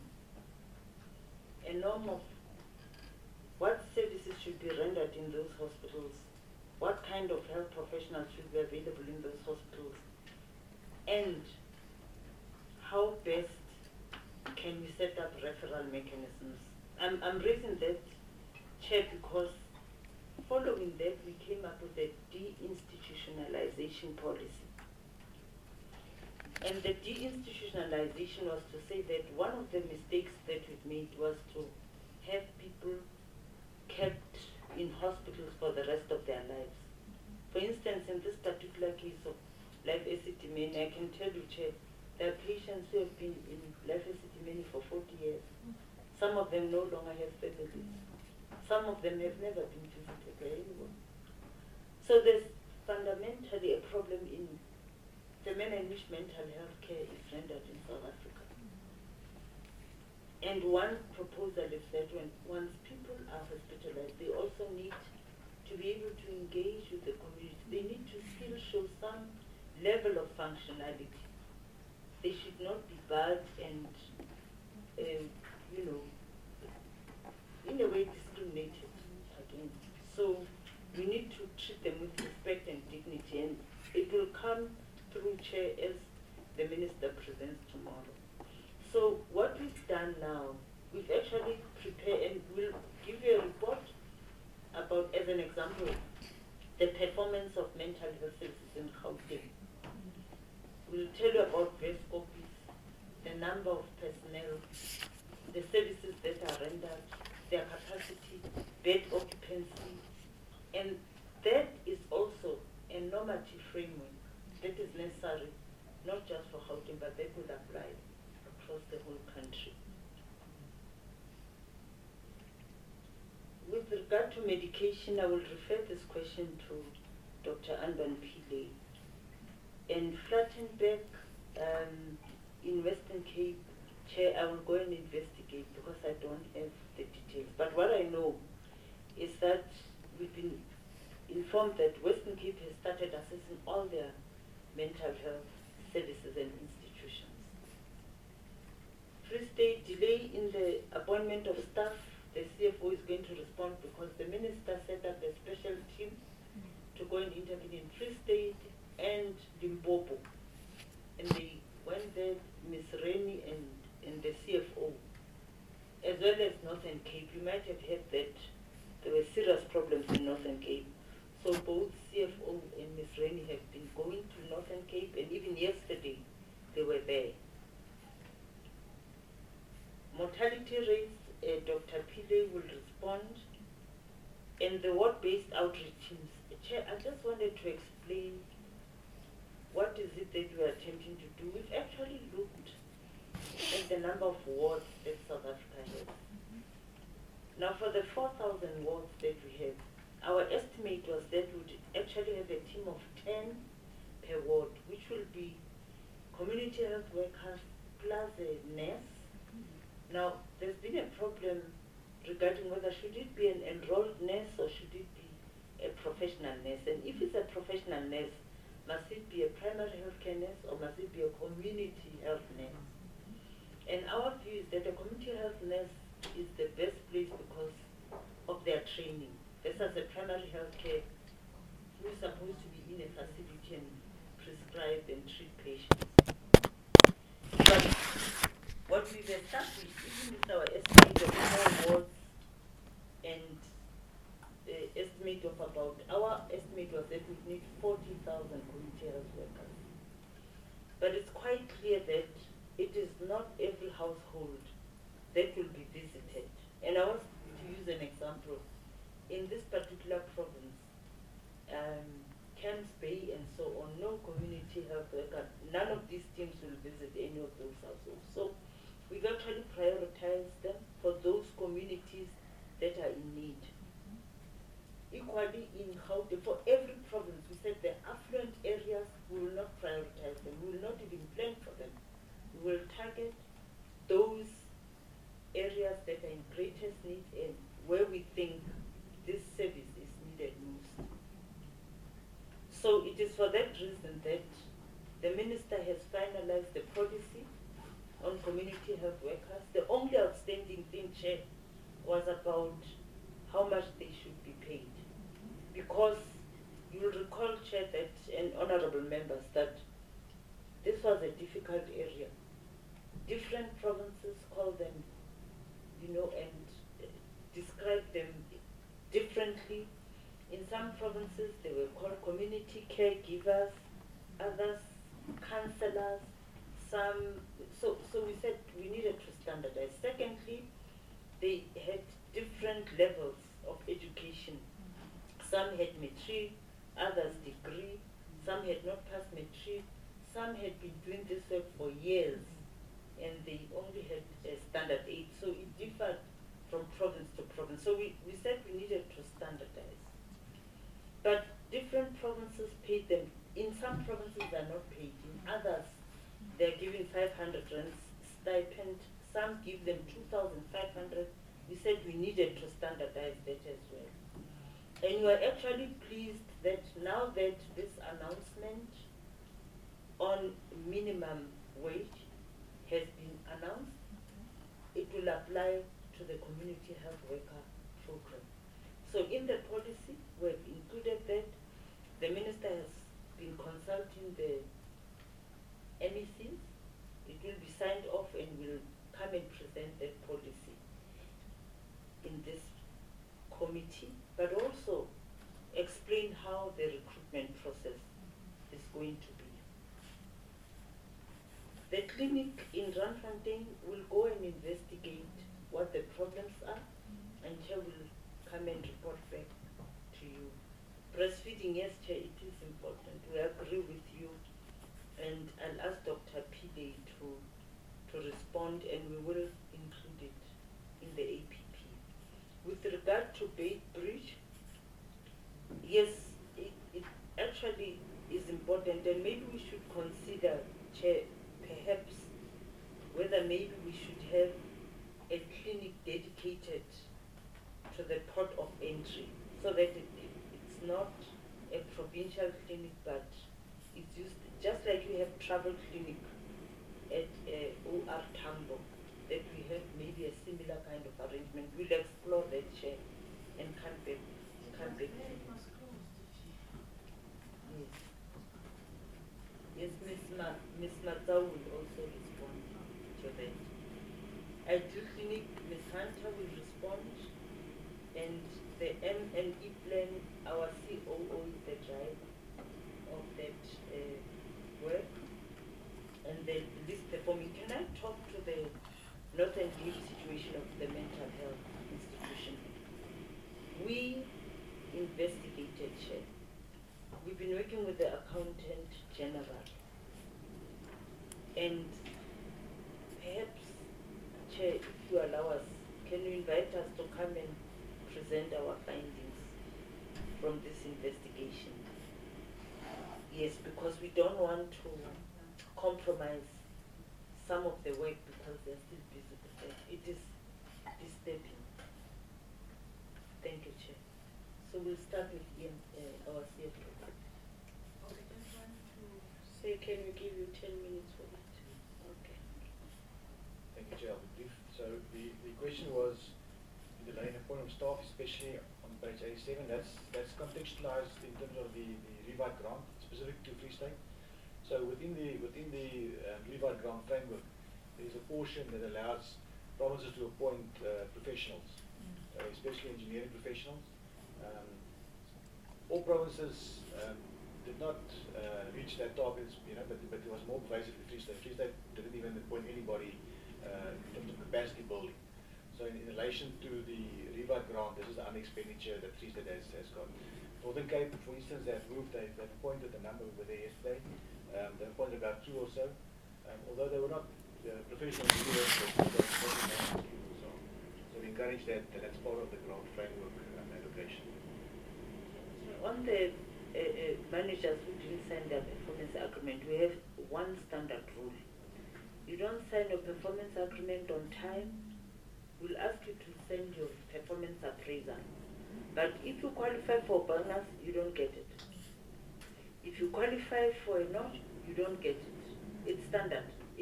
norm of what services should be rendered in those hospitals, what kind of health professionals should be available in those hospitals, and how best can we set up referral mechanisms. I'm raising that, Chair, because following that we came up with a deinstitutionalization policy. And the deinstitutionalization was to say that one of the mistakes that we've made was to have people kept in hospitals for the rest of their lives. For instance, in this particular case of life acid-mania, I can tell you, Chair, there are patients who have been in life acid-mania for 40 years. Some of them no longer have families. Some of them have never been visited by anyone. So there's fundamentally a problem in the manner in which mental health care is rendered in South Africa. And one proposal is that once people are hospitalized, they also need to be able to engage with the community. They need to still show some level of functionality. They should not be bad and, you know, in a way discriminated against. So we need to treat them with respect and dignity, and it will come through, Chair, as the Minister presents tomorrow. So what we've done now, we've actually prepared, and we'll give you a report about, as an example, the performance of mental health services in Gauteng. We'll tell you about best copies, the number of personnel, the services that are rendered, their capacity, bed occupancy, and that is also a normative framework that is necessary, not just for Gauteng, but that will apply across the whole country. With regard to medication, I will refer this question to Dr. Anban Pillay. And Flattenberg, in Western Cape, Chair, I will go and investigate because I don't have the details. But what I know is that we've been informed that Western Cape has started assessing all their mental health services and institutions. Free State delay in the appointment of staff, the CFO is going to respond because the minister set up a special team to go and intervene in Free State and Limpopo. And they went there, Ms. Rennie and the CFO, as well as Northern Cape. You might have heard that there were serious problems in Northern Cape. So both CFO and Ms. Rennie have been going to Northern Cape, and even yesterday they were there. Mortality rates, Dr. Pillay will respond. And the ward-based outreach teams. Chair, I just wanted to explain what is it that we are attempting to do. We've actually looked at the number of wards that South Africa has. Now for the 4,000 wards that we have, our estimate was that we would actually have a team of 10 per ward, which will be community health workers plus a nurse. Now, there's been a problem regarding whether should it be an enrolled nurse or should it be a professional nurse. And if it's a professional nurse, must it be a primary healthcare nurse or must it be a community health nurse? And our view is that a community health nurse is the best place because of their training. This is a primary healthcare who is supposed to be in a facility and prescribe and treat patients. But what we've established, even with our estimate of 4 wards and the estimate of about, our estimate was that we need 40,000 community health workers. But it's quite clear that it is not every household that will be visited. And I want to use an example. In this particular province, Camps Bay and so on, no community health worker, none of these teams will visit any of those households. So we've actually prioritized them for those communities that are in need. Equally in Gauteng, for every province, we said the affluent areas, we will not prioritize them. We will not even plan for them. We will target those areas that are in greatest need and where we think this service is needed most. So it is for that reason that the minister has finalized the policy on community health workers. The only outstanding thing, Chair, was about how much they should be paid. Because you will recall, Chair, that, and honorable members, that this was a difficult area. Different provinces call them, you know, and describe them differently. In some provinces, they were called community caregivers, others counselors, some, so we said we needed to standardize. Secondly, they had different levels of education. Some had matric, others degree, some had not passed matric, some had been doing this work for years, and they only had a standard 8, so it differed from province to province. So we said we needed to standardize. But different provinces paid them. In some provinces they're not paid, in others they're giving 500 rands stipend, some give them 2,500. We said we needed to standardize that as well. And we are actually pleased that now that this announcement on minimum wage has been announced. It will apply to the community health worker program. So in the policy, we've included that. The minister has been consulting the MECs. It will be signed off and will come and present that policy in this committee, but also explain how the recruitment process is going to be. The clinic in Randfontein will go and investigate what the problems are, and Chair will come and report back to you. Breastfeeding, yes, Chair, it is important. We agree with you, and I'll ask Dr. Pile to respond, and we will include it in the APP. With regard to Beit Bridge, yes, it actually is important, and maybe we should consider, Chair, perhaps whether maybe we should have a clinic dedicated to the port of entry, so that it's not a provincial clinic, but it's used just like we have travel clinic at OR Tambo, that we have maybe a similar kind of arrangement. We'll explore that, Chair, and come back. Yes, Ms. Matsau will also respond to that. Ideal Clinic, Ms. Hunter will respond, and the M&E plan, our COO is the driver of that work, and the list performing. Can I talk to the Northern Cape situation of the mental health institution? We investigated, Chair. We've been working with the Accountant General, and perhaps, Chair, if you allow us, can you invite us to come and present our findings from this investigation? Yes, because we don't want to compromise some of the work because they're still busy with that. It is disturbing. Thank you, Chair. So we'll start with Ian, our CFO. Okay, just want to say, can we give you 10 minutes for that? Okay. Thank you, Chair. I'll be brief. So the question was in the line of appointment of staff, especially on page 87. That's contextualized in terms of the Revite grant specific to Free State. So within the Revite grant framework, there is a portion that allows provinces to appoint professionals, especially engineering professionals. All provinces did not reach that target, but it was more pervasive in Free State. Free State didn't even appoint anybody in terms of capacity building. So in relation to the Revite grant, this is the unexpenditure that Free State has got. Northern Cape, for instance, they've appointed a number over there yesterday. They appointed about 2 or so, although they were not professional engineers, but so we encourage that, that's part of the grant framework allocation. On the managers who didn't sign their performance agreement, we have one standard rule. You don't sign your performance agreement on time, we'll ask you to send your performance appraiser. But if you qualify for bonus, you don't get it. If you qualify for a notch, you don't get it. It's standard.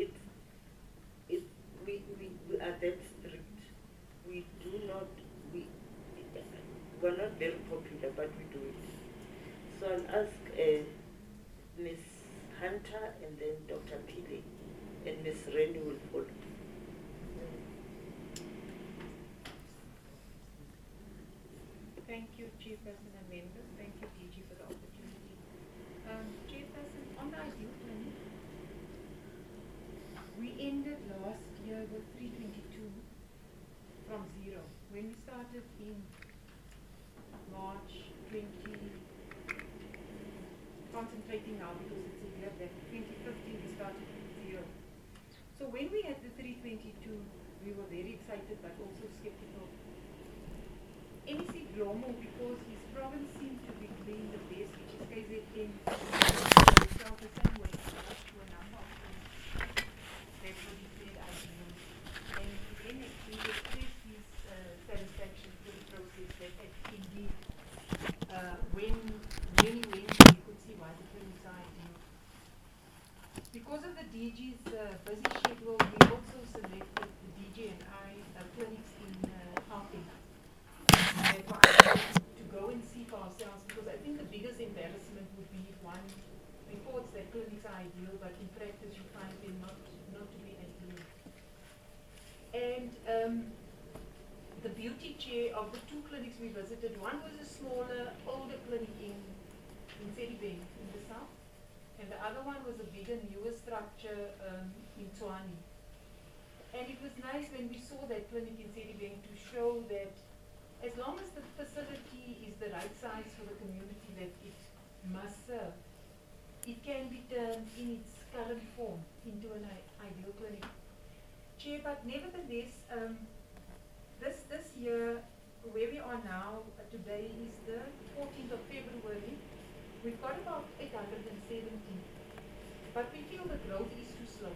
We are that strict. We're not very popular, but we do it. So I'll ask Ms. Hunter and then Dr. Pile, and Ms. Rennie will follow. Thank you, Chairperson and members. Thank you, DG, for the opportunity. Chairperson, on the Ideal Clinic, we ended last year with 322 from 0. When we started in March 20, concentrating now because it's a year back, 2015 we started with 0. So when we had the 322, we were very excited but also skeptical. MEC Blomo, because his province seemed to be doing the best, which is KZN, felt the same way to a number of things that were declared ideal. And then he expressed his satisfaction with the process that indeed, when he went, he could see why the clinics are ideal. because of the DG's busy schedule, we also selected the DG and I clinics in Gauteng. Therefore, I wanted to go and see for ourselves, because I think the biggest embarrassment would be if one reports that clinics are ideal, but in practice you find them not to be ideal. And the beauty chair of the two clinics we visited, one was a smaller, older clinic in Sedibeng in the south, and the other one was a bigger, newer structure in Tshwane. And it was nice when we saw that clinic in Sedibeng to show that as long as the facility is the right size for the community that it must serve, it can be turned in its current form into an ideal clinic. Chair, but nevertheless, this year, where we are now, today is the 14th of February, we've got about 870, but we feel the growth is too slow.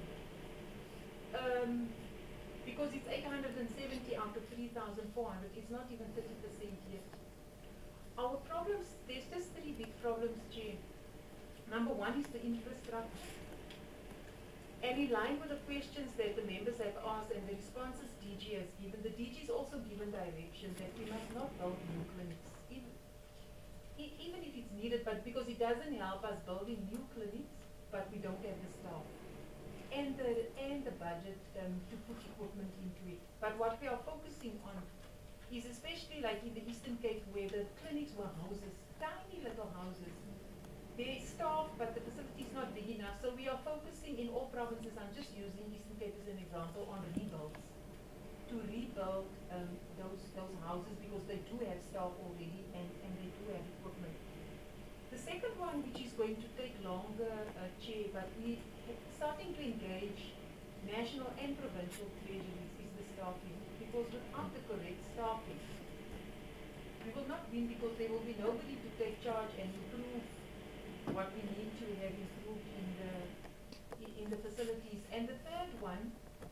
Because it's 870 out of 3,400, it's not even 30% yet. Our problems, there's just three big problems, Chair. Number one is the infrastructure. And in line with the questions that the members have asked and the responses DG has given, the DG has also given direction that we must not build new clinics, even if it's needed, but because it doesn't help us building new clinics, but we don't have the staff and the budget to put equipment into it. But what we are focusing on is, especially like in the Eastern Cape, where the clinics were houses, tiny little houses. There's staff, but the facility is not big enough. So we are focusing in all provinces, I'm just using Eastern Cape as an example, on rebuilds. To rebuild those houses, because they do have staff already and they do have equipment. The second one, which is going to take longer, Chair, but we starting to engage national and provincial treasuries, is the staffing. Because without the correct staffing, we will not win, because there will be nobody to take charge and improve what we need to have improved in the facilities. And the third one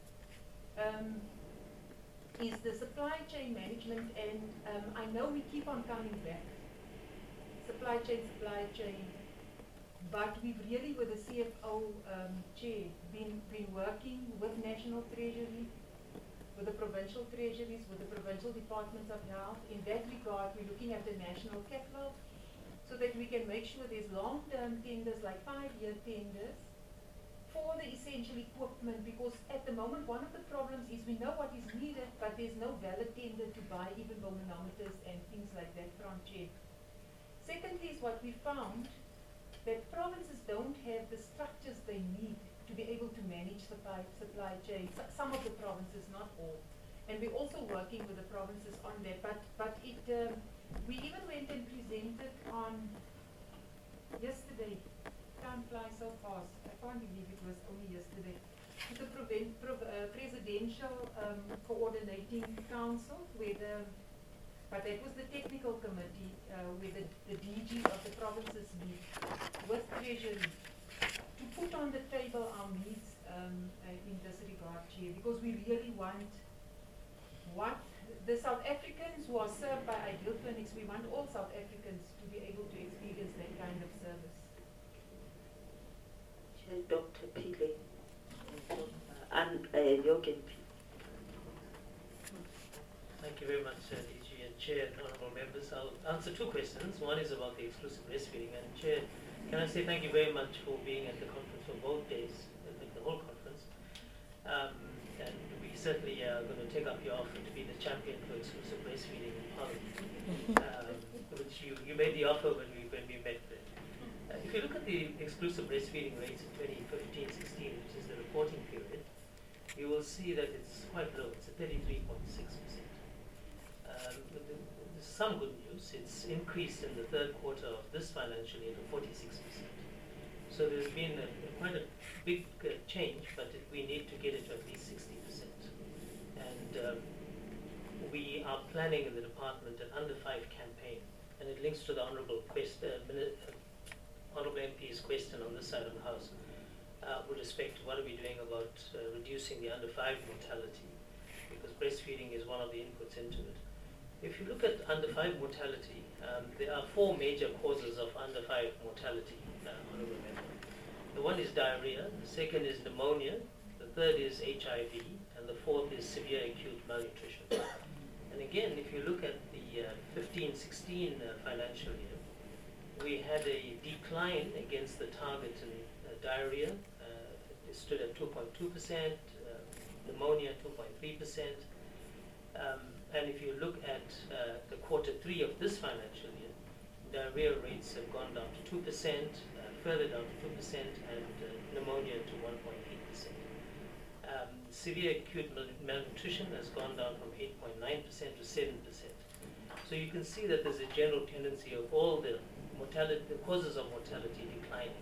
is the supply chain management, and I know we keep on coming back. Supply chain, but we've really, with the CFO Chair, been working with National Treasury, with the provincial treasuries, with the provincial departments of health. In that regard, we're looking at the national catalog, so that we can make sure there's long-term tenders, like 5-year tenders, for the essential equipment, because at the moment, one of the problems is we know what is needed, but there's no valid tender to buy even manometers and things like that from Chair. Secondly is what we found, that provinces don't have the structures they need to be able to manage supply chain. Some of the provinces, not all. And we're also working with the provinces on that, but we even went and presented on yesterday. Time flies so fast. I can't believe it was only yesterday. To the Presidential Coordinating Council, but that was the technical committee where the DG of the provinces meet with Treasury to put on the table our needs in this regard, Chair, because we really want what the South Africans who are served by ideal clinics, we want all South Africans to be able to experience that kind of service. Dr. Pile and Jürgen. Thank you very much, DG and Chair and honourable members. I'll answer two questions. One is about the exclusive breastfeeding. And Chair, can I say thank you very much for being at the conference for both days, the whole conference. And we certainly are going to take up your offer to be the champion for exclusive breastfeeding in Parliament, which you made the offer when we met there. If you look at the exclusive breastfeeding rates in 2015-16, which is the reporting period, you will see that it's quite low. It's at 33.6%. There's some good news. It's increased in the third quarter of this financial year to 46%. So there's been quite a big change, but we need to get it to at least 60%. And we are planning in the department an Under 5 campaign, and it links to the Honourable MP's question on this side of the House with respect to what are we doing about reducing the Under 5 mortality, because breastfeeding is one of the inputs into it. If you look at Under 5 mortality, there are 4 major causes of Under 5 mortality, Honourable Member. The one is diarrhea, the second is pneumonia, the third is HIV, and the fourth is severe acute malnutrition. And again, if you look at the 15-16 financial year, we had a decline against the target in diarrhea. It stood at 2.2%, pneumonia 2.3%. And if you look at the quarter 3 of this financial year, diarrhea rates have gone down to 2%, further down to 2%, and pneumonia to 1.8%. Severe acute malnutrition has gone down from 8.9% to 7%. So you can see that there's a general tendency of all the mortality, the causes of mortality declining.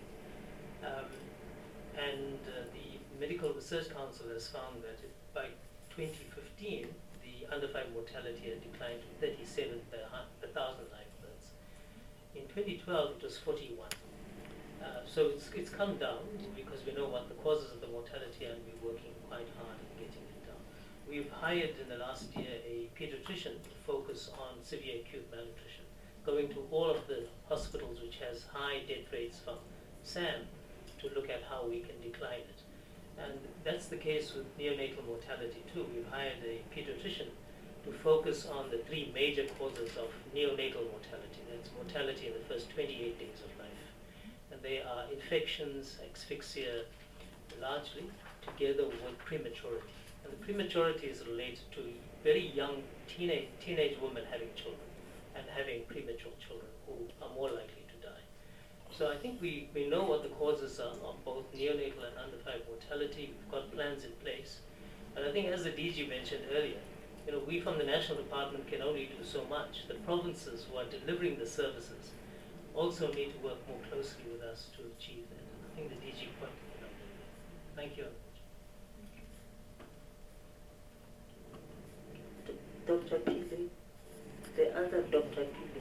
And the Medical Research Council has found that by 2015, the under 5 mortality had declined to 37 per 1,000 live births. In 2012, it was 41. So it's come down because we know what the causes of the mortality are, and we're working quite hard at getting it down. We've hired in the last year a pediatrician to focus on severe acute malnutrition, going to all of the hospitals which has high death rates from SAM to look at how we can decline it. And that's the case with neonatal mortality too. We've hired a pediatrician to focus on the 3 major causes of neonatal mortality. That's mortality in the first 28 days of life. And they are infections, asphyxia, largely, together with prematurity. And the prematurity is related to very young teenage women having children and having premature children who are more likely to die. So I think we know what the causes are of both neonatal and under 5 mortality. We've got plans in place. And I think, as the DG mentioned earlier, we from the national department can only do so much. The provinces who are delivering the services also need to work more closely with us to achieve that. And I think the DG pointed it out. Thank you. Dr. Pili, the other Dr. Pili.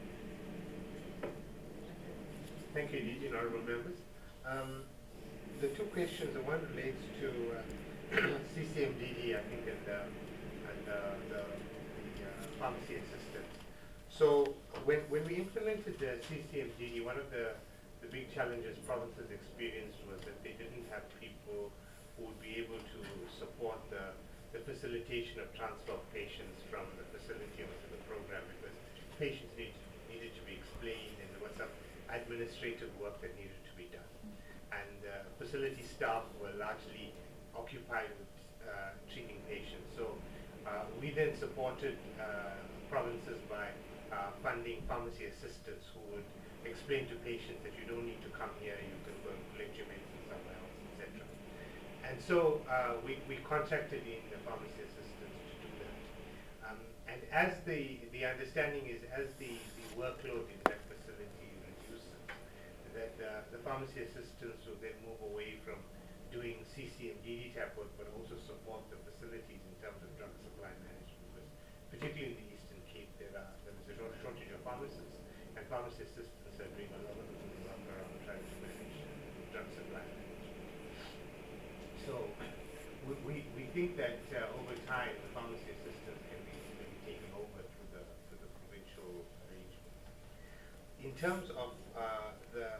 Thank you, DG and honorable members. The 2 questions, the one relates to CCMDD, I think, and the pharmacy assistants. So when we implemented the CCMDD, one of the big challenges provinces experienced was that they didn't have people who would be able to support the facilitation of transfer of patients from the facility onto the program, because patients needed to be explained, and there was some administrative work that needed to be done. And facility staff were largely occupied with treating patients. So we then supported provinces by funding pharmacy assistants who would explain to patients that you don't need to come here, you can go and collect your medicine somewhere else, etc. And so we contracted in the pharmacy assistants to do that. And as the understanding is, as the workload in that facility reduces, that the pharmacy assistants will then move away from doing CCMDD type work, but also support the facilities in terms of drug supply management. Because particularly in the Eastern Cape, there is a shortage of pharmacists, and pharmacy assistants are doing a lot of work around trying to manage drug supply management. So we think that over time, the pharmacy assistants can be taken over through the provincial arrangements. In terms of the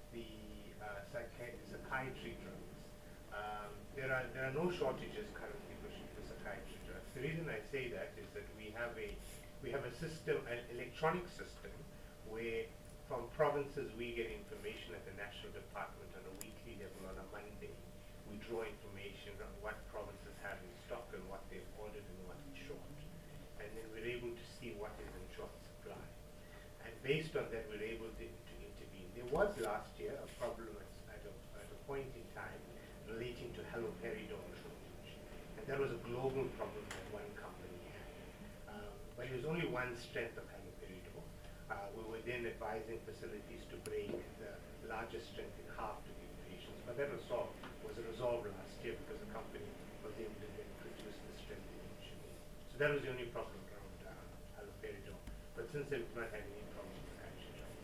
psychiatry drugs, there are no shortages currently for psychiatry drugs. The reason I say that is that we have a system, an electronic system, where from provinces we get information at the national department on a weekly level. On a Monday, we draw information on what provinces have in stock and what they've ordered and what is short, and then we're able to see what is in short supply. And based on that, we're able to intervene. There was last year a problem at a point in time relating to haloperidol shortage, and that was a global problem that one company had. But it was only one strength of haloperidol. We were then advising facilities to break the largest strength in half to give patients, but that was resolved last year because the company was able to then produce the strength eventually. So that was the only problem around haloperidol. But since then, we've not had any problems with action drugs.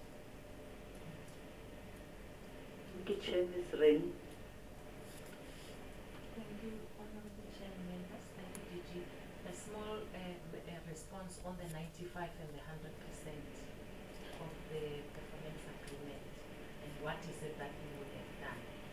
Thank you, Chair, Ms. Rain. Thank you, Honorable Chair and members. Thank you, DG. A small response on the 95 and the 100% of the performance agreement, and what is it that we would have done.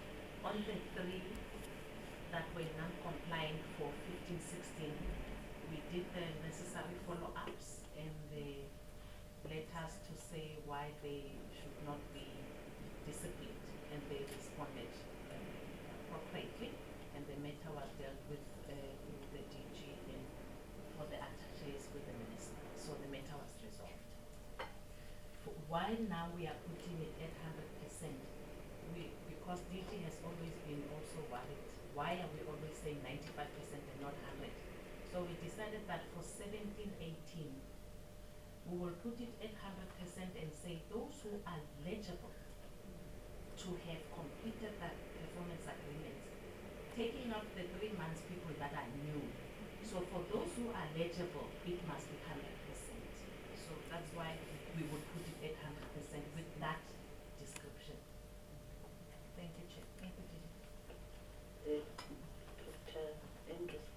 on the 3 that were non-compliant for 15-16, we did the necessary follow-ups and the letters to say why they should not be disciplined, and they responded appropriately, and the matter was dealt with the DG and for the attaches with the minister. So the matter was resolved. Why now we are putting it at 100%? Because DG has always been also worried. Why are we always saying 95% and not 100? So we decided that for 17-18, we will put it at 100% and say those who are eligible to have completed that performance agreement, taking out the 3 months people that are new. So for those who are eligible, it must be 100%. So that's why we would put it at 100% with that description. Thank you, Chair. Thank you, Gigi. Dr. Andrews.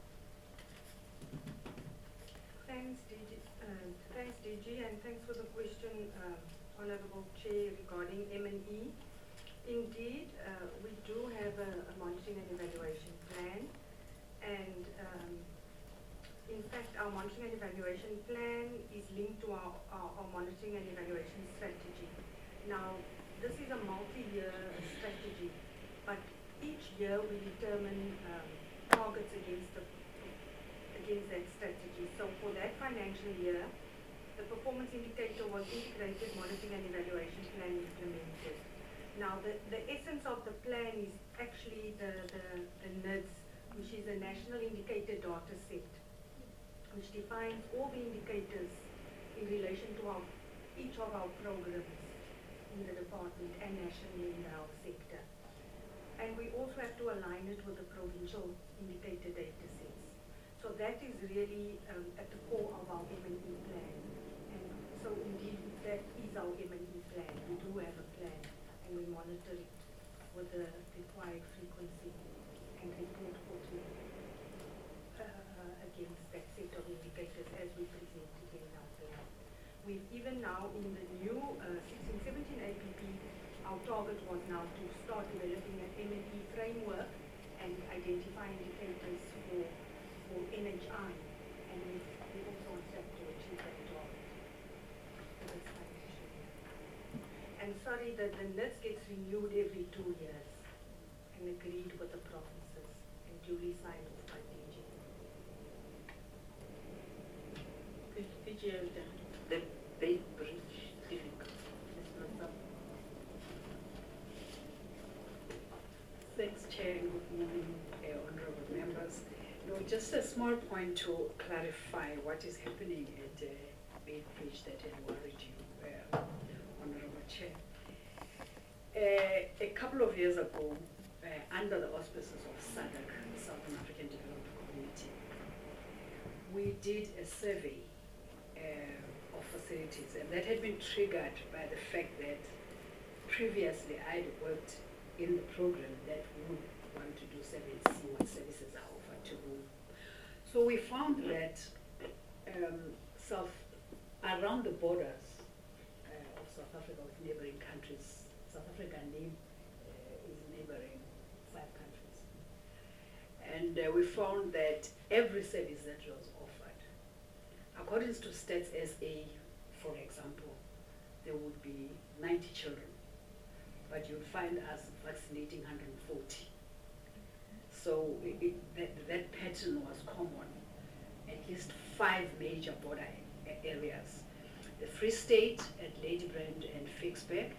Thanks, DG, and thanks for the question, Honourable Chair, regarding M&E. Indeed, we do have a monitoring and evaluation plan, and in fact, our monitoring and evaluation plan is linked to our monitoring and evaluation strategy. Now, this is a multi-year strategy, but each year we determine targets against that strategy. So for that financial year, the performance indicator was integrated monitoring and evaluation plan implemented. Now the essence of the plan is actually the NIDS, which is a National Indicator Data Set, which defines all the indicators in relation to each of our programs in the department and nationally in the health sector. And we also have to align it with the provincial indicator data sets. So that is really at the core of our M&E plan. And so indeed, that is our M&E plan. We do have a plan, and we monitor it with the required frequency and report quarterly against that set of indicators as we presented in our plan. We've even now in the new 16-17 APP, our target was now to start developing an M&E framework and identify indicators for NHI, and we also on track to achieve that target for this financial year. And sorry that the NIDS gets renewed every 2 years and agreed with the provinces and duly signed off by DG. Did you have the Bay Bridge difficult? Thanks, Chair, and good morning, honourable members. No, just a small point to clarify what is happening at Bay Bridge that had worried you, Honourable Chair. A couple of years ago, under the auspices of SADC, Southern African Development Community, we did a survey of facilities, and that had been triggered by the fact that previously I'd worked in the program that would want to do survey and see what services are offered to whom. So we found that around the borders of South Africa with neighboring countries, South Africa is neighboring 5 countries. And we found that every service that was offered, according to Stats SA, for example, there would be 90 children, but you'll find us vaccinating 140. So that pattern was common, at least 5 major border areas. The Free State at Ladybrand and Ficksburg,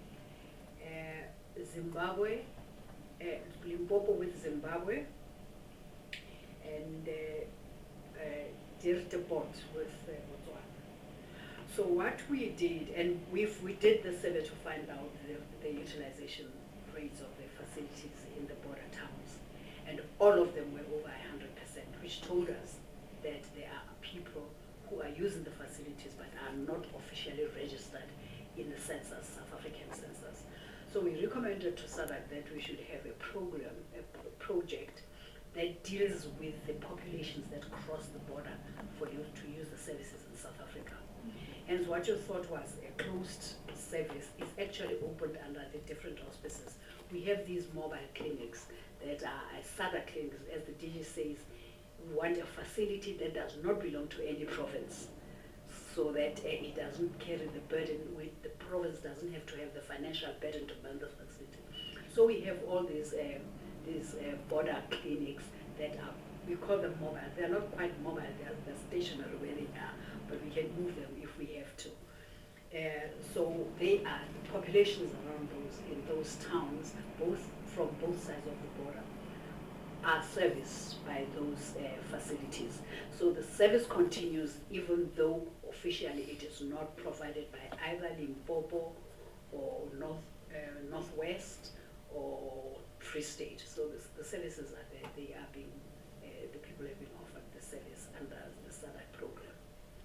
Zimbabwe, Limpopo with Zimbabwe, and Dirteport with Botswana. So what we did, and we did the survey to find out the utilization rates of the facilities in the border towns, and all of them were over 100%, which told us that there are people who are using the facilities but are not officially registered in the census, South African census. So we recommended to SADC that we should have a program, a project that deals with the populations that cross the border for you to use the services in South Africa. And what you thought was a closed service is actually opened under the different auspices. We have these mobile clinics that are SADA clinics, as the DG says. We want a facility that does not belong to any province, so that it doesn't carry the burden, the province doesn't have to have the financial burden to run the facility. So we have all these border clinics that are, we call them mobile. They're not quite mobile, they're stationary where they are, but we can move them if we have to. So they are populations around in those towns, from both sides of the border, are serviced by those facilities. So the service continues even though officially it is not provided by either Limpopo or Northwest or Free State. So the services are there. They are being, the people have been offered the service under the SADA program.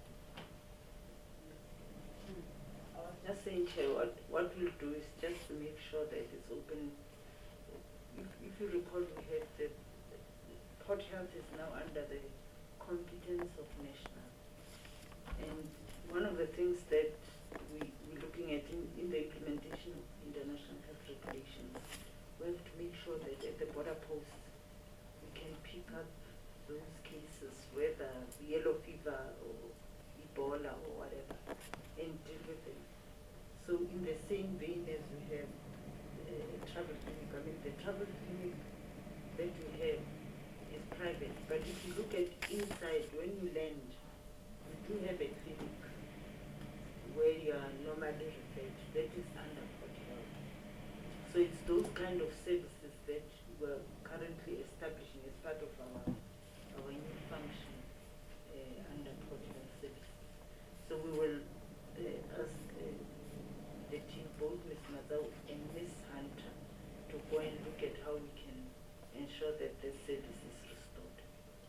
I was just saying, Chair, what we'll do is just to make sure that it's open. If you recall, we had the Port Health is now under the competence of National. And one of the things that we're looking at in the implementation of international health regulations, we have to make sure that at the border posts, we can pick up those cases, whether yellow fever or Ebola or whatever, and deal with them. So in the same vein as we have travel clinic, I mean the travel clinic that we have is private, but if you look at inside, when you land, we do have a clinic where you are normally referred, that is under Port Health. So it's those kind of services that we're currently establishing as part of our new function under Port Health services. So we will ask the team, both Ms. Mazau and Ms. Hunter, to go and look at how we can ensure that the service is restored.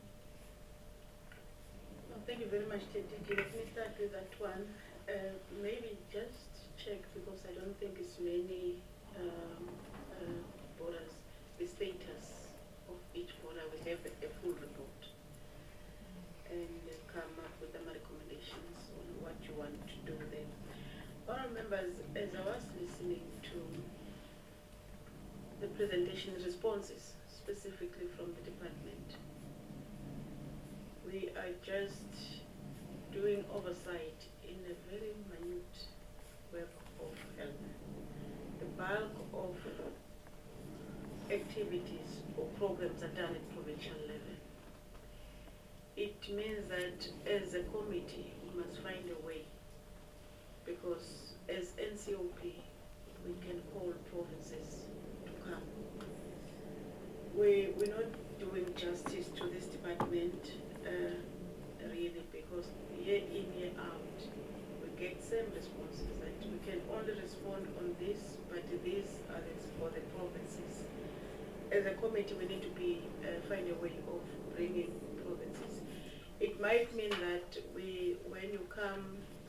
Well, thank you very much, TTG. Let me start with that one. Maybe just check, because I don't think it's many borders, the status of each border. We have a full report and come up with some recommendations on what you want to do then. Honourable members, as I was listening to the presentation responses, specifically from the department, we are just doing oversight in a very minute work of health. The bulk of activities or programs are done at provincial level. It means that as a committee, we must find a way, because as NCOP, we can call provinces to come. We're not doing justice to this department, really, because year in, year out, we get same responses that we can only respond on this, but these are for the provinces. As a committee, we need to find a way of bringing provinces. It might mean that when you come,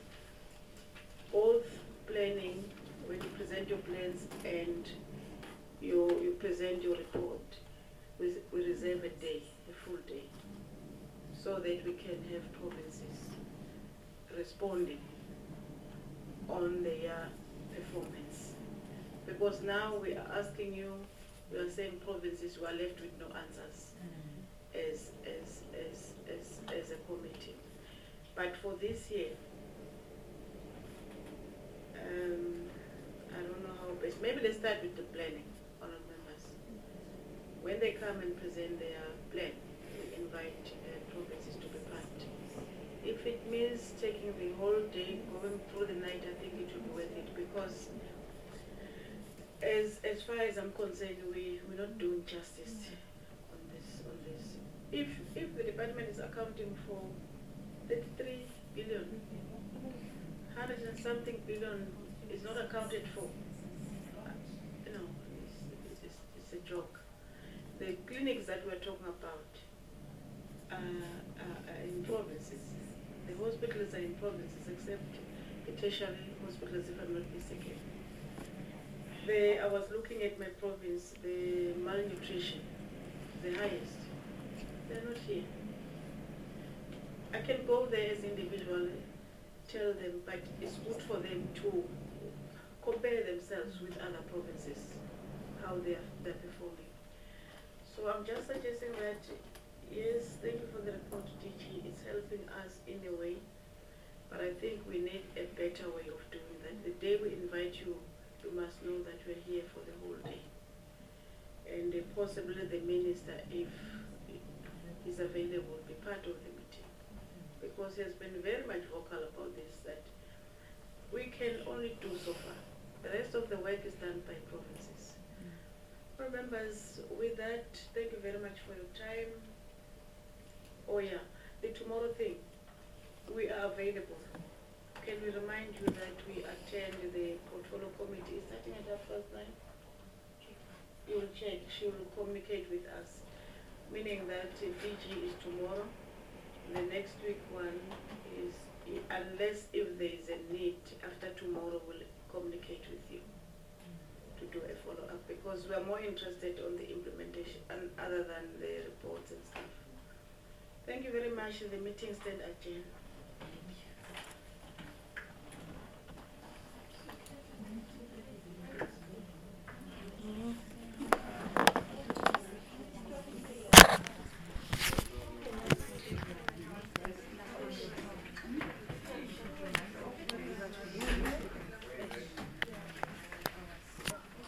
both planning, when you present your plans and you present your report, we reserve a day, a full day, so that we can have provinces responding on their performance. Because now we are asking you, we are saying provinces who are left with no answers as a committee. But for this year, I don't know how best. Maybe let's start with the planning, honourable members. When they come and present their plan, we invite provinces to be part. If it means taking the whole day, going through the night, I think it will be worth it, because as far as I'm concerned, we're not doing justice on this. If the department is accounting for 33 billion, 100 and something billion is not accounted for, it's a joke. The clinics that we're talking about are in provinces. The hospitals are in provinces, except the tertiary hospitals, if I'm not mistaken. I was looking at my province, the malnutrition, the highest. They're not here. I can go there as individual, tell them, but it's good for them to compare themselves with other provinces, how they're performing. So I'm just suggesting that, yes, thank you for the report, DG. It's helping us in a way, but I think we need a better way of doing that. The day we invite you, you must know that we're here for the whole day. And possibly the minister, if he's available, be part of the meeting. Because he has been very much vocal about this, that we can only do so far. The rest of the work is done by provinces. Members, with that, thank you very much for your time. Oh yeah, the tomorrow thing, we are available. Can we remind you that we attend the portfolio committee starting at 9:30? You will check, she will communicate with us, meaning that DG is tomorrow. The next week one is, unless if there is a need, after tomorrow we'll communicate with you to do a follow-up, because we are more interested on the implementation and other than the reports and stuff. Thank you very much. The meeting stand adjourned.